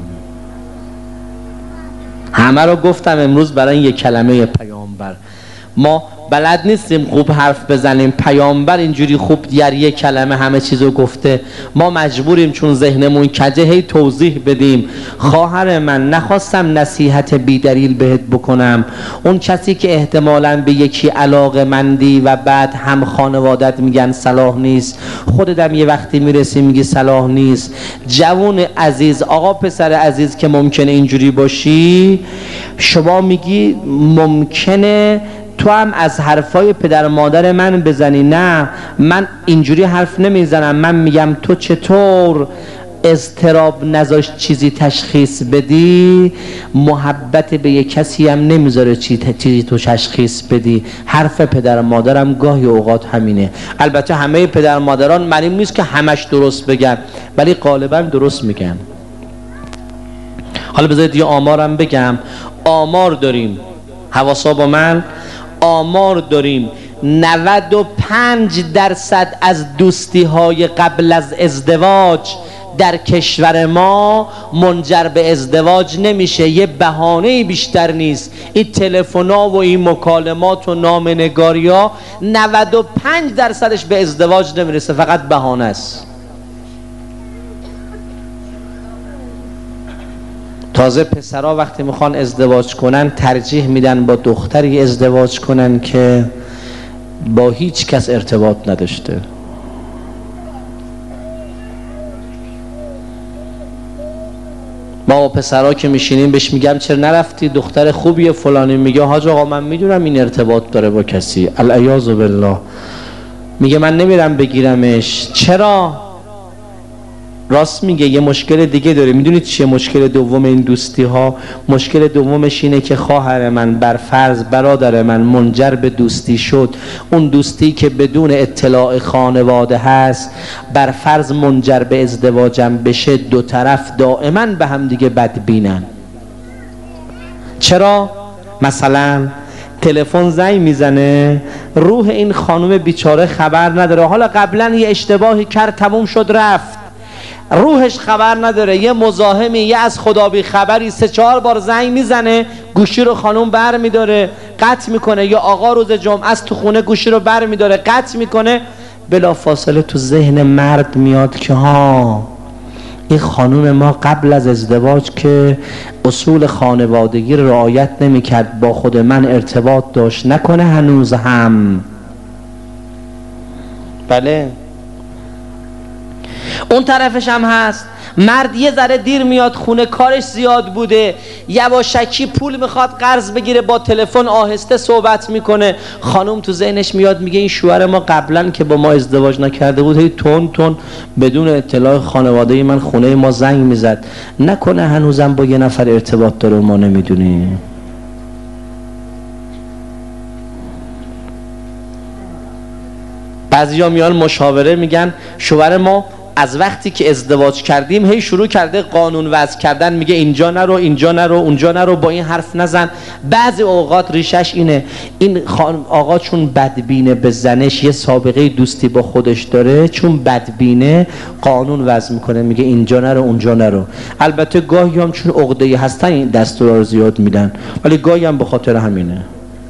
همه رو گفتم امروز برای این یک کلمه پیامبر. ما بلد نیستیم خوب حرف بزنیم، پیامبر اینجوری خوب یک کلمه همه چیزو گفته، ما مجبوریم چون ذهنمون کجه هی توضیح بدیم. خواهر من، نخواستم نصیحت بی دلیل بهت بکنم. اون کسی که احتمالاً به یکی علاقه مندی و بعد هم خانوادت میگن صلاح نیست، خودت یه وقتی میرسی میگی صلاح نیست. جوون عزیز، آقا پسر عزیز که ممکنه اینجوری باشی، شما میگی ممکنه تو هم از حرفای پدر مادر من بزنی. نه، من اینجوری حرف نمیزنم، من میگم تو چطور اضطراب نذاشت چیزی تشخیص بدی، محبت به یک کسی هم نمیذاره چیزی تو تشخیص بدی. حرف پدر مادرم گاهی اوقات همینه. البته همه پدر مادران معنی نیست که همش درست بگن، ولی غالبا درست میگن. حالا بذارید یه آمارم بگم. آمار داریم، حواسا با من، آمار داریم 95% از دوستی های قبل از ازدواج در کشور ما منجر به ازدواج نمیشه، یه بهانه بیشتر نیست. این تلفن‌ها و این مکالمات و نامه‌نگاری‌ها 95% به ازدواج نمیرسه، فقط بهانه است. تازه پسرها وقتی میخوان ازدواج کنن ترجیح میدن با دختری ازدواج کنن که با هیچ کس ارتباط نداشته. ما با پسرها که میشینیم بهش میگم چرا نرفتی دختر خوبیه فلانی، میگه حاج آقا من میدونم این ارتباط داره با کسی، العیاذ بالله. میگه من نمیرم بگیرمش. چرا؟ راست میگه، یه مشکل دیگه داره. میدونید چیه مشکل دوم این دوستی ها؟ مشکل دومش اینه که خواهر من بر فرض برادر من منجر به دوستی شد، اون دوستی که بدون اطلاع خانواده هست بر فرض منجر به ازدواجم بشه، دو طرف دائما به هم دیگه بدبینن. چرا؟ مثلا تلفن زنگ میزنه، روح این خانم بیچاره خبر نداره، حالا قبلا یه اشتباهی کرد تموم شد رفت، روحش خبر نداره، یه مزاحمی، یه از خدا بی خبری 3-4 بار زنگ میزنه، گوشی رو خانم بر میداره قطع میکنه، یا آقا روز جمعه است تو خونه گوشی رو بر میداره قطع میکنه. بلا فاصله تو ذهن مرد میاد که ها این خانم ما قبل از ازدواج که اصول خانوادگی رو رعایت نمیکرد، با خود من ارتباط داشت، نکنه هنوز هم. بله اون طرفش هم هست، مرد یه ذره دیر میاد خونه، کارش زیاد بوده، یواشکی پول میخواد قرض بگیره، با تلفن آهسته صحبت میکنه، خانم تو ذهنش میاد میگه این شوهر ما قبلا که با ما ازدواج نکرده بود هی تون بدون اطلاع خانواده من خونه ما زنگ میزد، نکنه هنوزم با یه نفر ارتباط داره و ما نمیدونیم. بعضیا میان مشاوره میگن شوهر ما از وقتی که ازدواج کردیم هی شروع کرده قانون وضع کردن، میگه اینجا نرو، اینجا نرو، اونجا نرو، با این حرف نزن. بعضی اوقات ریشش اینه، این آقا چون بدبینه به زنش، یه سابقه دوستی با خودش داره، چون بدبینه قانون وضع میکنه، میگه اینجا نرو، اونجا نرو. البته گاهی هم چون عقده‌ای هستن این دستورا رو زیاد میدن، ولی گاهی هم به خاطر همینه.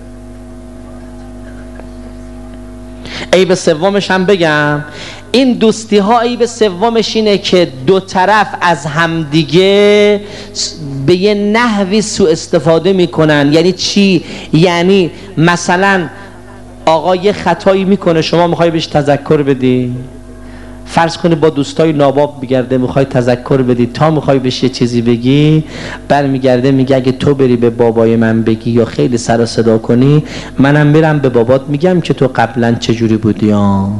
عیب سومش هم بگم، این دوستی ها عیب سومش اینه که دو طرف از همدیگه به یه نحوی سوء استفاده میکنن. یعنی چی؟ یعنی مثلا آقا یه خطایی میکنه، شما میخوای بهش تذکر بدی، فرض کنی با دوستای ناباب بگرده، میخوای تذکر بدی، تا میخوای بهش یه چیزی بگی برمیگرده میگه اگه تو بری به بابای من بگی یا خیلی سر و صدا کنی، منم میرم به بابات میگم که تو قبلا چجوری بودی.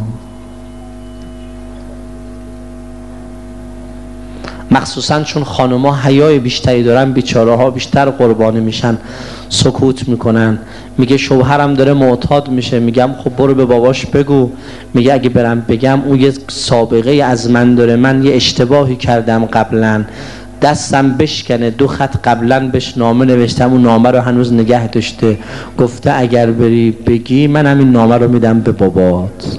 مخصوصا چون خانوما حیای بیشتری دارن، بیچاره ها بیشتر قربانی میشن، سکوت میکنن. میگه شوهرم داره معتاد میشه، میگم خب برو به باباش بگو، میگه اگه برم بگم اون یه سابقه از من داره، من یه اشتباهی کردم قبلا، دستم بشکنه، 2 خط قبلا بهش نامه نوشتم، اون نامه رو هنوز نگه داشته، گفته اگر بری بگی من همین نامه رو میدم به بابات.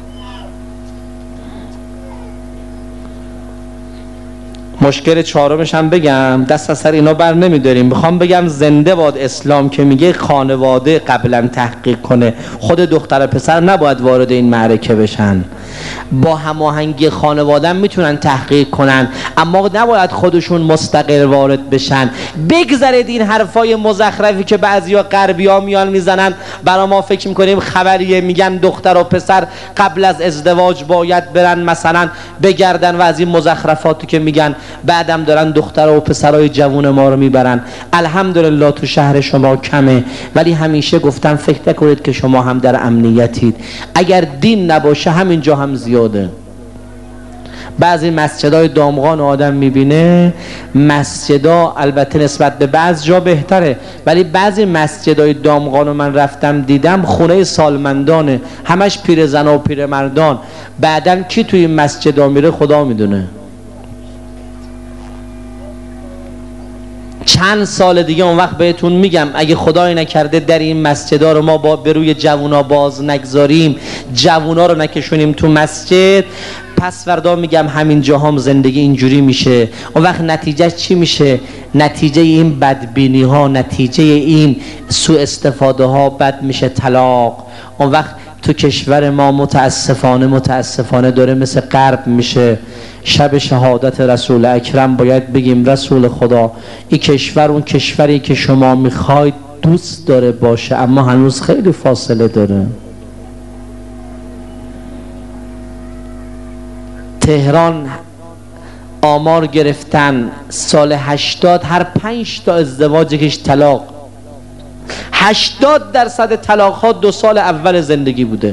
مشکل چهارمش هم بگم، دست از سر اینا بر نمیداریم، میخوام بگم زنده باد اسلام که میگه خانواده قبلا تحقیق کنه، خود دختر و پسر نباید وارد این معرکه بشن، با هماهنگی خانواده میتونن تحقیق کنن، اما نباید خودشون مستقل وارد بشن. بگذارید این حرفای مزخرفی که بعضیا غربی‌ها میان میزنن، برای ما فکر میکنیم خبریه، میگن دختر و پسر قبل از ازدواج باید برن مثلا بگردن و از این مزخرفاتی که میگن، بعدم دارن دختر و پسرای جوون ما رو میبرن. الحمدلله تو شهر شما کمه، ولی همیشه گفتم فکر نکنید که شما هم در امنیتید، اگر دین نباشه همینجا هم زیاده. بعضی مسجدهای دامغان آدم میبینه، مسجدها البته نسبت به بعض جا بهتره، ولی بعضی مسجدهای دامغان رو من رفتم دیدم خونه سالمندانه، همش پیرزن و پیرمردان، بعدن کی توی این مسجدها میره خدا میدونه. چند سال دیگه اون وقت بهتون میگم اگه خدای نکرده در این مسجدها رو ما به روی جوونا باز نگذاریم، جوونا رو نکشونیم تو مسجد، پس فردا میگم همین جاها هم زندگی اینجوری میشه. اون وقت نتیجه چی میشه؟ نتیجه این بدبینی ها، نتیجه این سوء استفاده ها بد میشه طلاق. اون وقت تو کشور ما متاسفانه داره مثل غرب میشه. شب شهادت رسول اکرم باید بگیم رسول خدا این کشور اون کشوری که شما میخواید دوست داره باشه، اما هنوز خیلی فاصله داره. تهران آمار گرفتن سال 80 هر 5 تا ازدواج یکیش طلاق. 80% طلاق ها 2 سال اول زندگی بوده.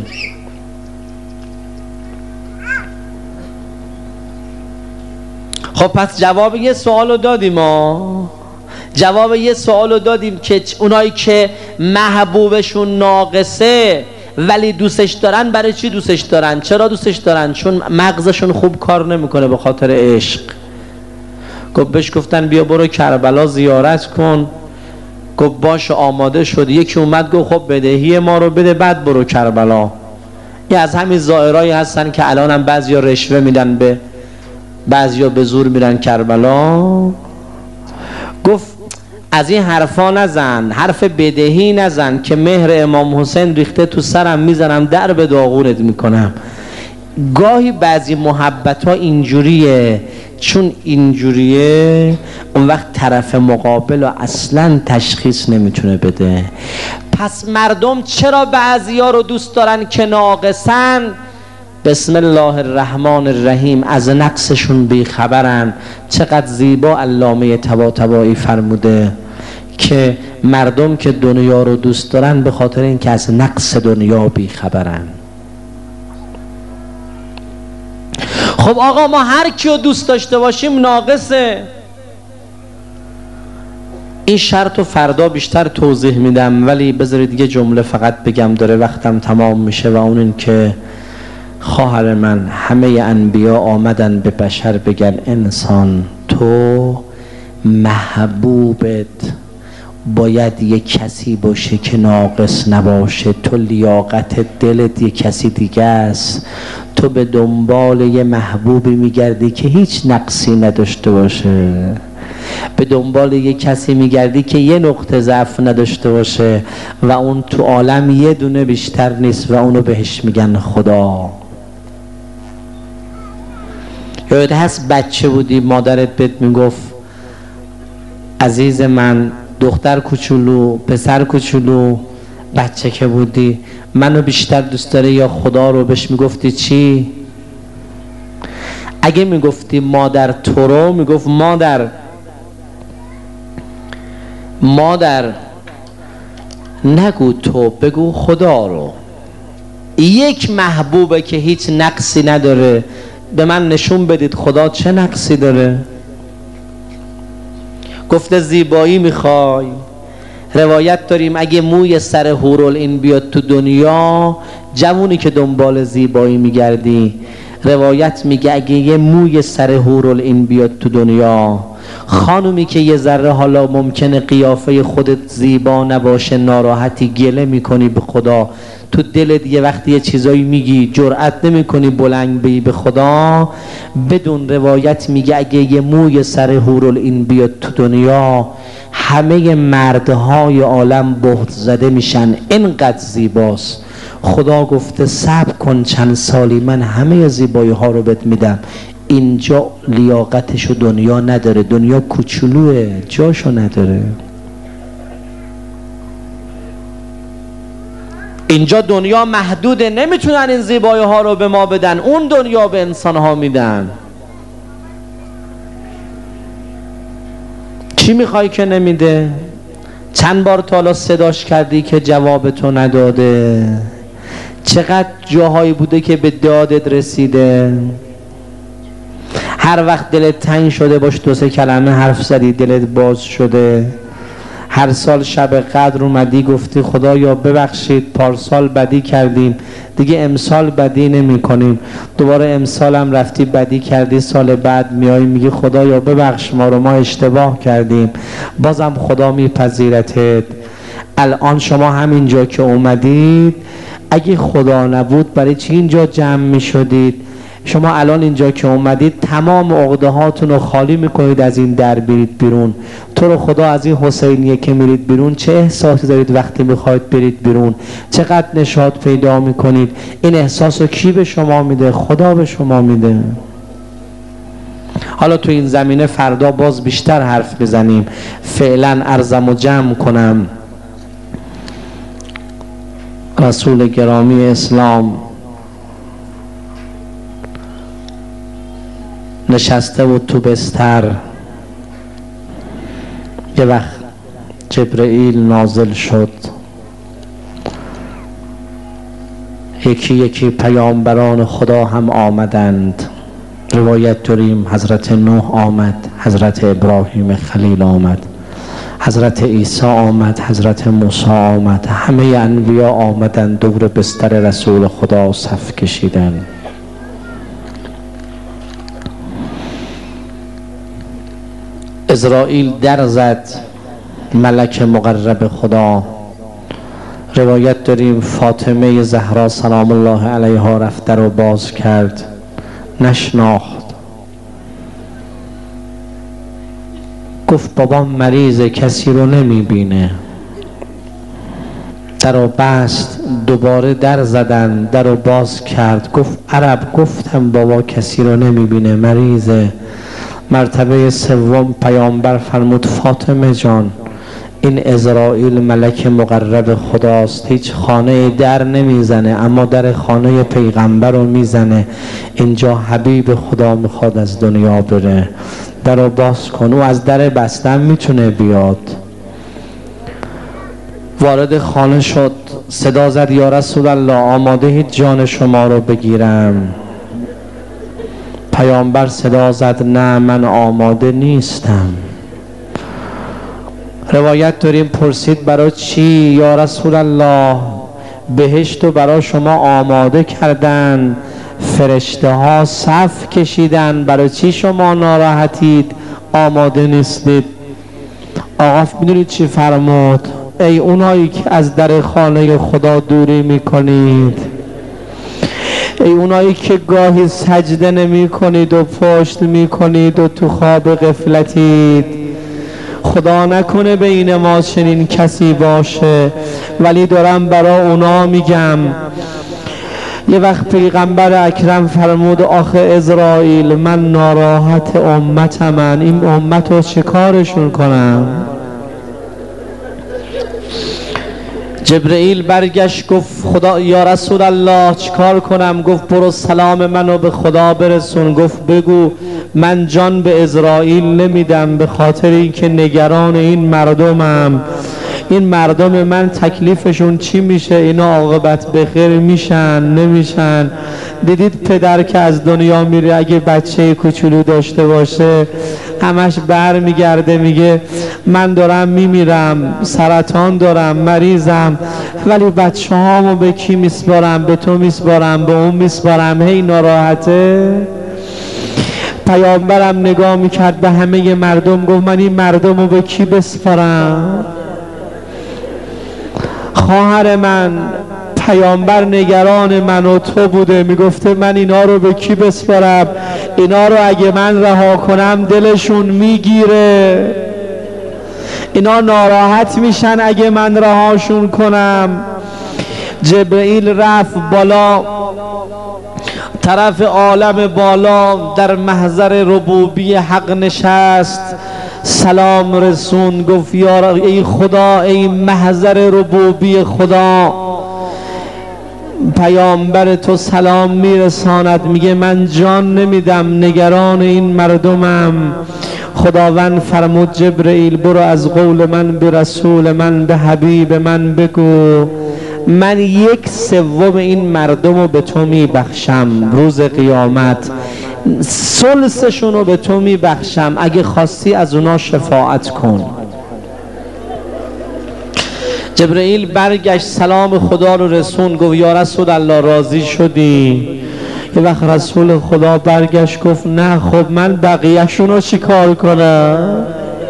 خب پس جواب یه سوالو دادیم جواب یه سوالو دادیم که اونایی که محبوبشون ناقصه ولی دوستش دارن، برای چی دوستش دارن؟ چرا دوستش دارن؟ چون مغزشون خوب کار نمیکنه به خاطر عشق. بهش گفتن بیا برو کربلا زیارت کن، گفت باش آماده شد. یکی اومد گفت خب بدهی ما رو بده بعد برو کربلا. یه از همین ظاهرایی هستن که الان هم بعضیا رشوه میدن به بعضیا به زور میرن کربلا. گفت از این حرفا نزن، حرف بدهی نزن که مهر امام حسین ریخته تو سرم، میزنم در به داغونت میکنم. گاهی بعضی محبت ها اینجوریه، چون اینجوریه اون وقت طرف مقابل رو اصلا تشخیص نمیتونه بده. پس مردم چرا بعضی ها رو دوست دارن که ناقصن؟ بسم الله الرحمن الرحیم، از نقصشون بیخبرن. چقدر زیبا علامه طباطبایی فرموده که مردم که دنیا رو دوست دارن به خاطر اینکه از نقص دنیا بیخبرن. خب آقا ما هر کیو دوست داشته باشیم ناقصه. این شرط رو فردا بیشتر توضیح میدم، ولی بذارید یه جمله فقط بگم، داره وقتم تمام میشه، و اون این که خواهر من همه انبیا آمدن به بشر بگن انسان تو محبوبت باید یک کسی باشه که ناقص نباشه. تو لیاقت دلت یک کسی دیگه است. تو به دنبال یه محبوبی میگردی که هیچ نقصی نداشته باشه، به دنبال یه کسی میگردی که یه نقطه ضعف نداشته باشه و اون تو عالم یه دونه بیشتر نیست و اونو بهش میگن خدا. یاد هست بچه بودی مادرت بهت میگفت عزیز من، دختر کوچولو، پسر کوچولو، بچه که بودی منو بیشتر دوست داره یا خدا رو؟ بهش میگفتی چی؟ اگه میگفتی مادر تو رو، میگفت مادر نگو تو، بگو خدا رو. یک محبوبه که هیچ نقصی نداره، به من نشون بدید خدا چه نقصی داره. گفته زیبایی میخوای؟ روایت داریم اگه موی سر حورالعین بیاد تو دنیا، جوونی که دنبال زیبایی میگردی، روایت میگه اگه یه موی سر حورالعین بیاد تو دنیا، خانومی که یه ذره حالا ممکنه قیافه خودت زیبا نباشه، ناراحتی، گله میکنی به خدا، تو دلت یه وقتی یه چیزایی میگی جرأت نمیکنی بلند بگی به خدا، بدون روایت میگه اگه یه موی سر حورالعین بیاد تو دنیا، همه مردهای عالم بهت زده میشن، اینقدر زیباست. خدا گفته صبر کن چند سالی، من همه زیبایی ها رو بهت میدم. اینجا لیاقتشو دنیا نداره، دنیا کوچولوه، جاشو نداره. اینجا دنیا محدوده، نمیتونن این زیبایی ها رو به ما بدن، اون دنیا به انسان ها میدن. چی میخوای که نمیده؟ چند بار تا حالا صداش کردی که جواب تو نداده؟ چقدر جاهایی بوده که به دادت رسیده؟ هر وقت دلت تنگ شده باش 2-3 کلمه حرف زدی دلت باز شده؟ هر سال شب قدر اومدی گفتی خدایا ببخشید پارسال بدی کردیم دیگه امسال بدی نمی کنیم، دوباره امسال هم رفتی بدی کردی، سال بعد میای میگی خدایا ببخش ما رو، ما اشتباه کردیم، بازم خدا میپذیرتت. الان شما همینجا که اومدید اگه خدا نبود برای چی اینجا جمع میشدید؟ شما الان اینجا که اومدید تمام عقده هاتون رو خالی میکنید، از این در برید بیرون. تو رو خدا از این حسینیه که میرید بیرون چه احساسی دارید وقتی میخواید برید بیرون؟ چقدر نشاط پیدا میکنید؟ این احساس رو کی به شما میده؟ خدا به شما میده. حالا تو این زمینه فردا باز بیشتر حرف بزنیم، فعلا عرضم و جمع کنم. رسول گرامی اسلام نشسته بود تو بستر، یه وقت جبرئیل نازل شد، یکی یکی پیامبران خدا هم آمدند. روایت داریم حضرت نوح آمد، حضرت ابراهیم خلیل آمد، حضرت عیسی آمد، حضرت موسی آمد، همه انبیا آمدند دور بستر رسول خدا صف کشیدند. اسرائیل در زد، ملک مقرب خدا. روایت داریم فاطمه زهرا سلام الله علیها رفت در رو باز کرد، نشناخت، گفت بابام مریضه کسی رو نمیبینه. در رو بست، دوباره در زدن، در رو باز کرد، گفت عرب گفتم بابا کسی رو نمیبینه مریضه. مرتبه سوم پیامبر فرمود فاطمه جان این اسرائیل ملک مقرب خداست، هیچ خانه در نمیزنه اما در خانه پیغمبر رو میزنه، اینجا حبیب خدا میخواد از دنیا بره، در رو باز کن. او از در بستن میتونه بیاد. وارد خانه شد، صدا زد یا رسول الله آماده هیچ جان شما رو بگیرم؟ پیامبر صدا زد نه من آماده نیستم. روایت داریم پرسید برای چی یا رسول الله؟ بهشت رو برای شما آماده کردن، فرشته ها صف کشیدن، برای چی شما ناراحتید آماده نیستید؟ آقا میدونید چی فرمود؟ ای اونایی که از در خانه خدا دوری میکنید، ای اونایی که گاهی سجده نمی کنید و پشت می کنید و تو خواب غفلتید، خدا نکنه بین ما چنین کسی باشه، ولی دارم برای اونا میگم. یه وقت پیغمبر اکرم فرمود آخه اسرائیل من ناراحت امتم، این امت رو چه کارشون کنم؟ جبرئیل برگشت گفت خدا یا رسول الله چیکار کنم؟ گفت برو سلام منو به خدا برسون. گفت بگو من جان به اسرائیل نمیدم به خاطر اینکه نگران این مردمم. این مردم من تکلیفشون چی میشه؟ اینا عاقبت بخیر میشن نمیشن؟ دیدید پدر که از دنیا میره اگه بچه کوچولو داشته باشه همش بر میگرده میگه من دارم میمیرم، سرطان دارم، مریضم، ولی بچه هامو به کی میسپارم؟ به تو میسپارم، به اون میسپارم، هی ناراحته. پیامبرم نگاه میکرد به همه مردم گفت من این مردمو به کی بسپارم؟ خواهر من پیامبر نگران من و تو بوده، میگفته من اینا رو به کی بسپارم؟ اینا رو اگه من رها کنم دلشون میگیره، اینا ناراحت میشن اگه من رهاشون کنم. جبرئیل رفت بالا، طرف عالم بالا، در محضر ربوبی حق نشست، سلام رسون، گفت یا ای خدا ای محضر ربوبی خدا، پیامبر تو سلام میرساند، میگه من جان نمیدم نگران این مردمم. خداوند فرمود جبرئیل برو از قول من به رسول من به حبیب من بگو من 1/3 این مردم رو به تو میبخشم، روز قیامت ثلثشون رو به تو میبخشم، اگه خواستی از اونا شفاعت کن. جبرئیل برگشت سلام خدا رو رسون، گفت یا رسول الله راضی شدی؟ یه وقت رسول خدا برگشت گفت نه خب من بقیه‌شون رو چی کار کنم؟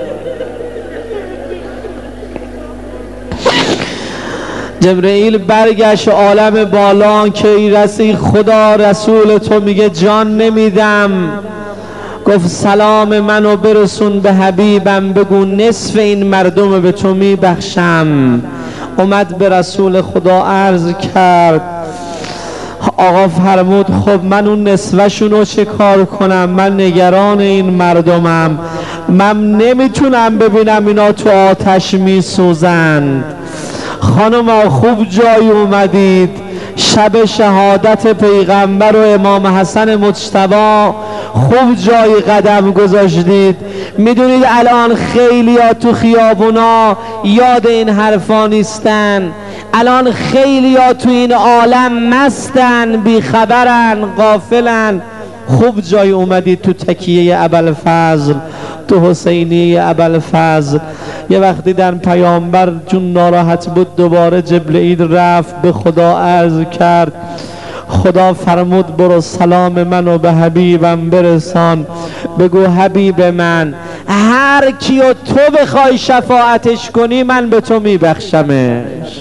جبرئیل برگشت عالم بالا که ای رسی خدا رسول تو میگه جان نمیدم. گفت سلام منو برسون به حبیبم، بگو نصف این مردم به تو میبخشم. اومد به رسول خدا عرض کرد، آقا فرمود خب من اون نصفشونو چه کار کنم؟ من نگران این مردمم، من نمیتونم ببینم اینا تو آتش میسوزند. خانم خوب جای اومدید، شب شهادت پیغمبر و امام حسن مجتبی خوب جای قدم گذاشتید. میدونید الان خیلی ها تو خیابونا یاد این حرفا نیستن، الان خیلی ها تو این عالم مستن، بیخبرن، غافلن. خوب جای اومدید تو تکیه ابوالفضل، تو حسینی ابوالفضل. یه وقت دیدن پیامبر جون ناراحت بود، دوباره جبرئیل رفت به خدا عرض کرد، خدا فرمود برو سلام منو به حبیبم برسان، بگو حبیب من هر کیو تو بخوای شفاعتش کنی من به تو میبخشمش.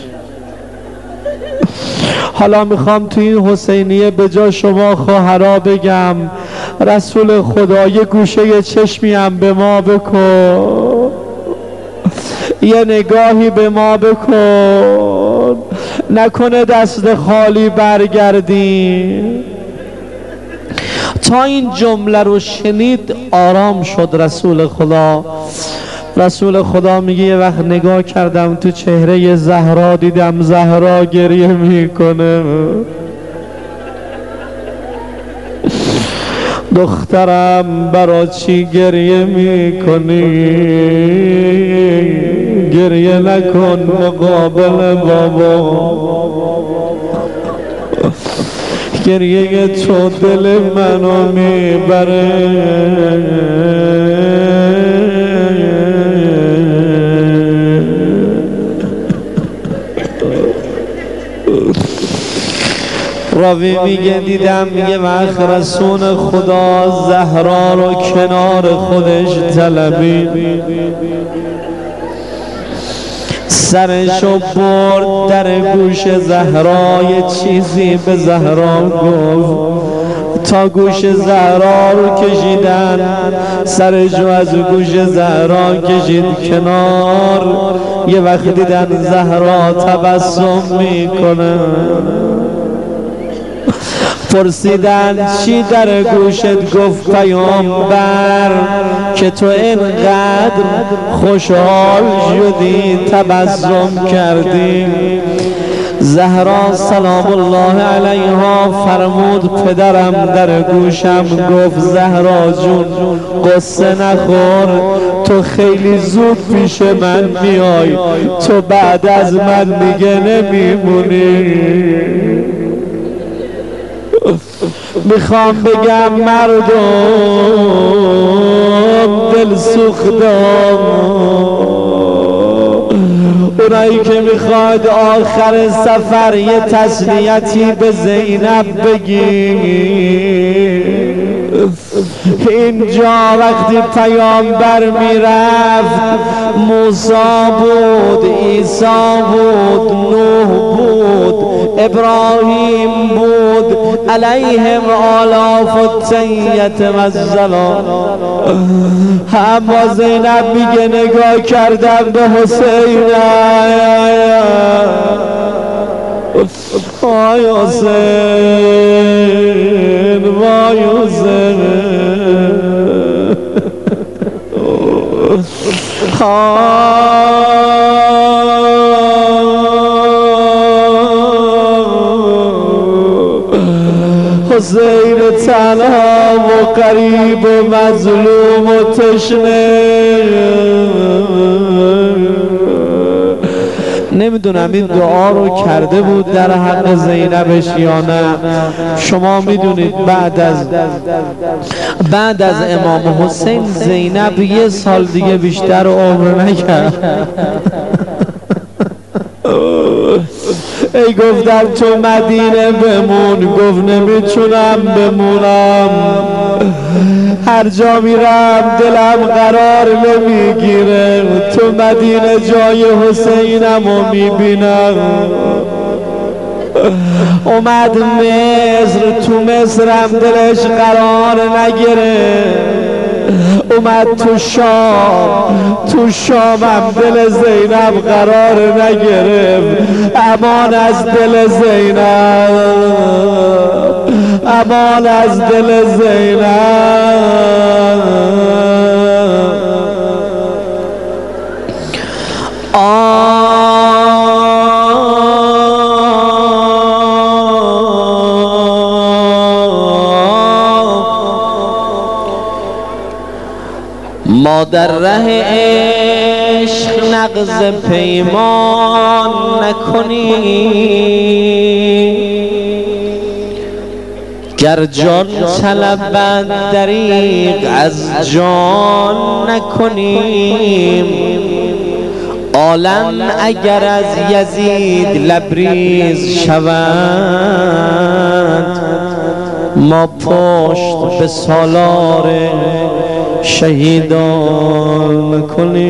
حالا میخوام تو این حسینیه به جا شما خواهرا بگم، رسول خدا یه گوشه چشمی هم به ما بکن، یه نگاهی به ما بکن، نکنه دست خالی برگردیم. تا این جمله رو شنید آرام شد رسول خدا. رسول خدا میگه یه وقت نگاه کردم تو چهره زهرا، دیدم زهرا گریه میکنه. دخترم برا چی گریه میکنی؟ گریه نکن مقابل بابا، گریه تو دل منو میبره. راوی میگه دیدم یه وقت رسول خدا زهرا رو کنار خودش طلبید، سرشو برد در گوش زهرا، یه چیزی به زهرا گفت. تا گوش زهرا رو کشیدن، سرشو از گوش زهرا کشید کنار. یه وقت دیدن زهرا تبسم میکنه. پرسیدن چی در گوشت؟ گفت پیامبر که تو اینقدر خوشحال شدی تبسم کردی. زهرا سلام الله علیها فرمود پدرم در گوشم گفت زهرا جون قصه نخور، تو خیلی زود پیش من میای، تو بعد از من دیگه نمیمونی. میخوام بگم مردم دل سوختم، اونایی که میخواد آخر سفر یه تسلیتی به زینب بگی. اینجا وقتی پیامبر میرفت موسی بود، عیسی بود، نوح بود، ابراهیم بود علیهم آلاف التحیة و السلام. اما زینب میگه نگاه کردم به حسین، وای حسین، وای حسین، حسین تنها و غریب و مظلوم و تشنه. نمیدونم این دعا رو کرده بود در حق زینبش یا نه. شما میدونید بعد از امام حسین زینب یه سال دیگه بیشتر عمر نکرد. ای گفتم تو مدینه بمون، گفت نمیتونم بمونم، هر جا میرم دلم قرار نمیگیره، تو مدینه جای حسینمو میبینم. اومد مصر، تو مصرم دلش قرار نگیره، اومد تو شامم دل زینب قرار نگرفت. امان از دل زینب، امان از دل زینب. ما در ره عشق نقض پیمان نکنیم، گر جان طلبد دریغ از جان نکنیم. عالم اگر از یزید لبریز شود، ما پشت به سالار شهیدان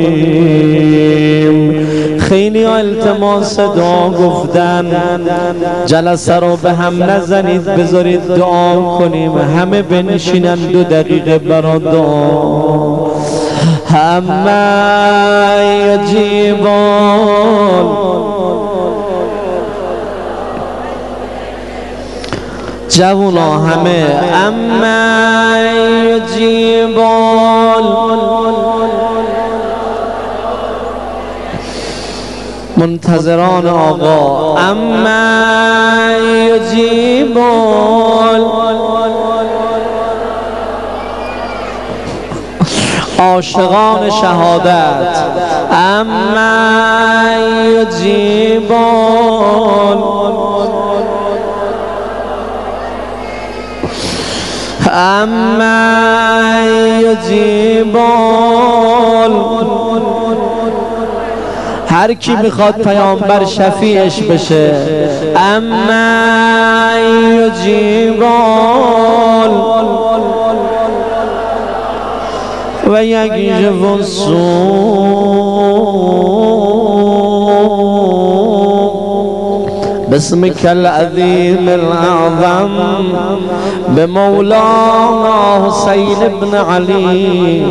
کنیم. خیلی التماس دعا گفتن، جلسه رو به هم نزنید، بذارید دعا کنیم. همه بنشینن 2 دقیقه برا دعا. همه یجیبان، جوونا همه اما یجیبان، منتظران آقا اما یجیبان. عاشقان شهادت اما یجیبان، اما یجیبان. هر کی میخواد پیامبر شفیعش بشه اما یجیبان. و یکشف السوء باسمك العظيم الأعظم بمولانا حسين بن علي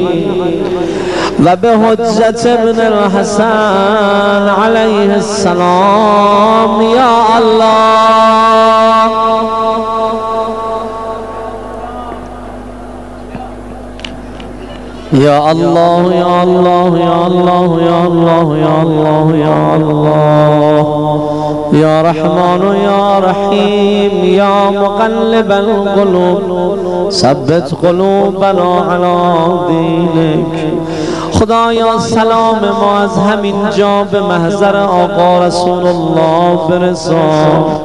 وبحجة ابن الحسن عليه السلام. يا الله يا الله يا الله يا الله يا الله يا الله يا الله يا رحمن يا رحيم يا مقلب القلوب ثبت قلوبنا على دينك. خدایا سلام ما از همین جا به محضر آقا رسول الله برسان.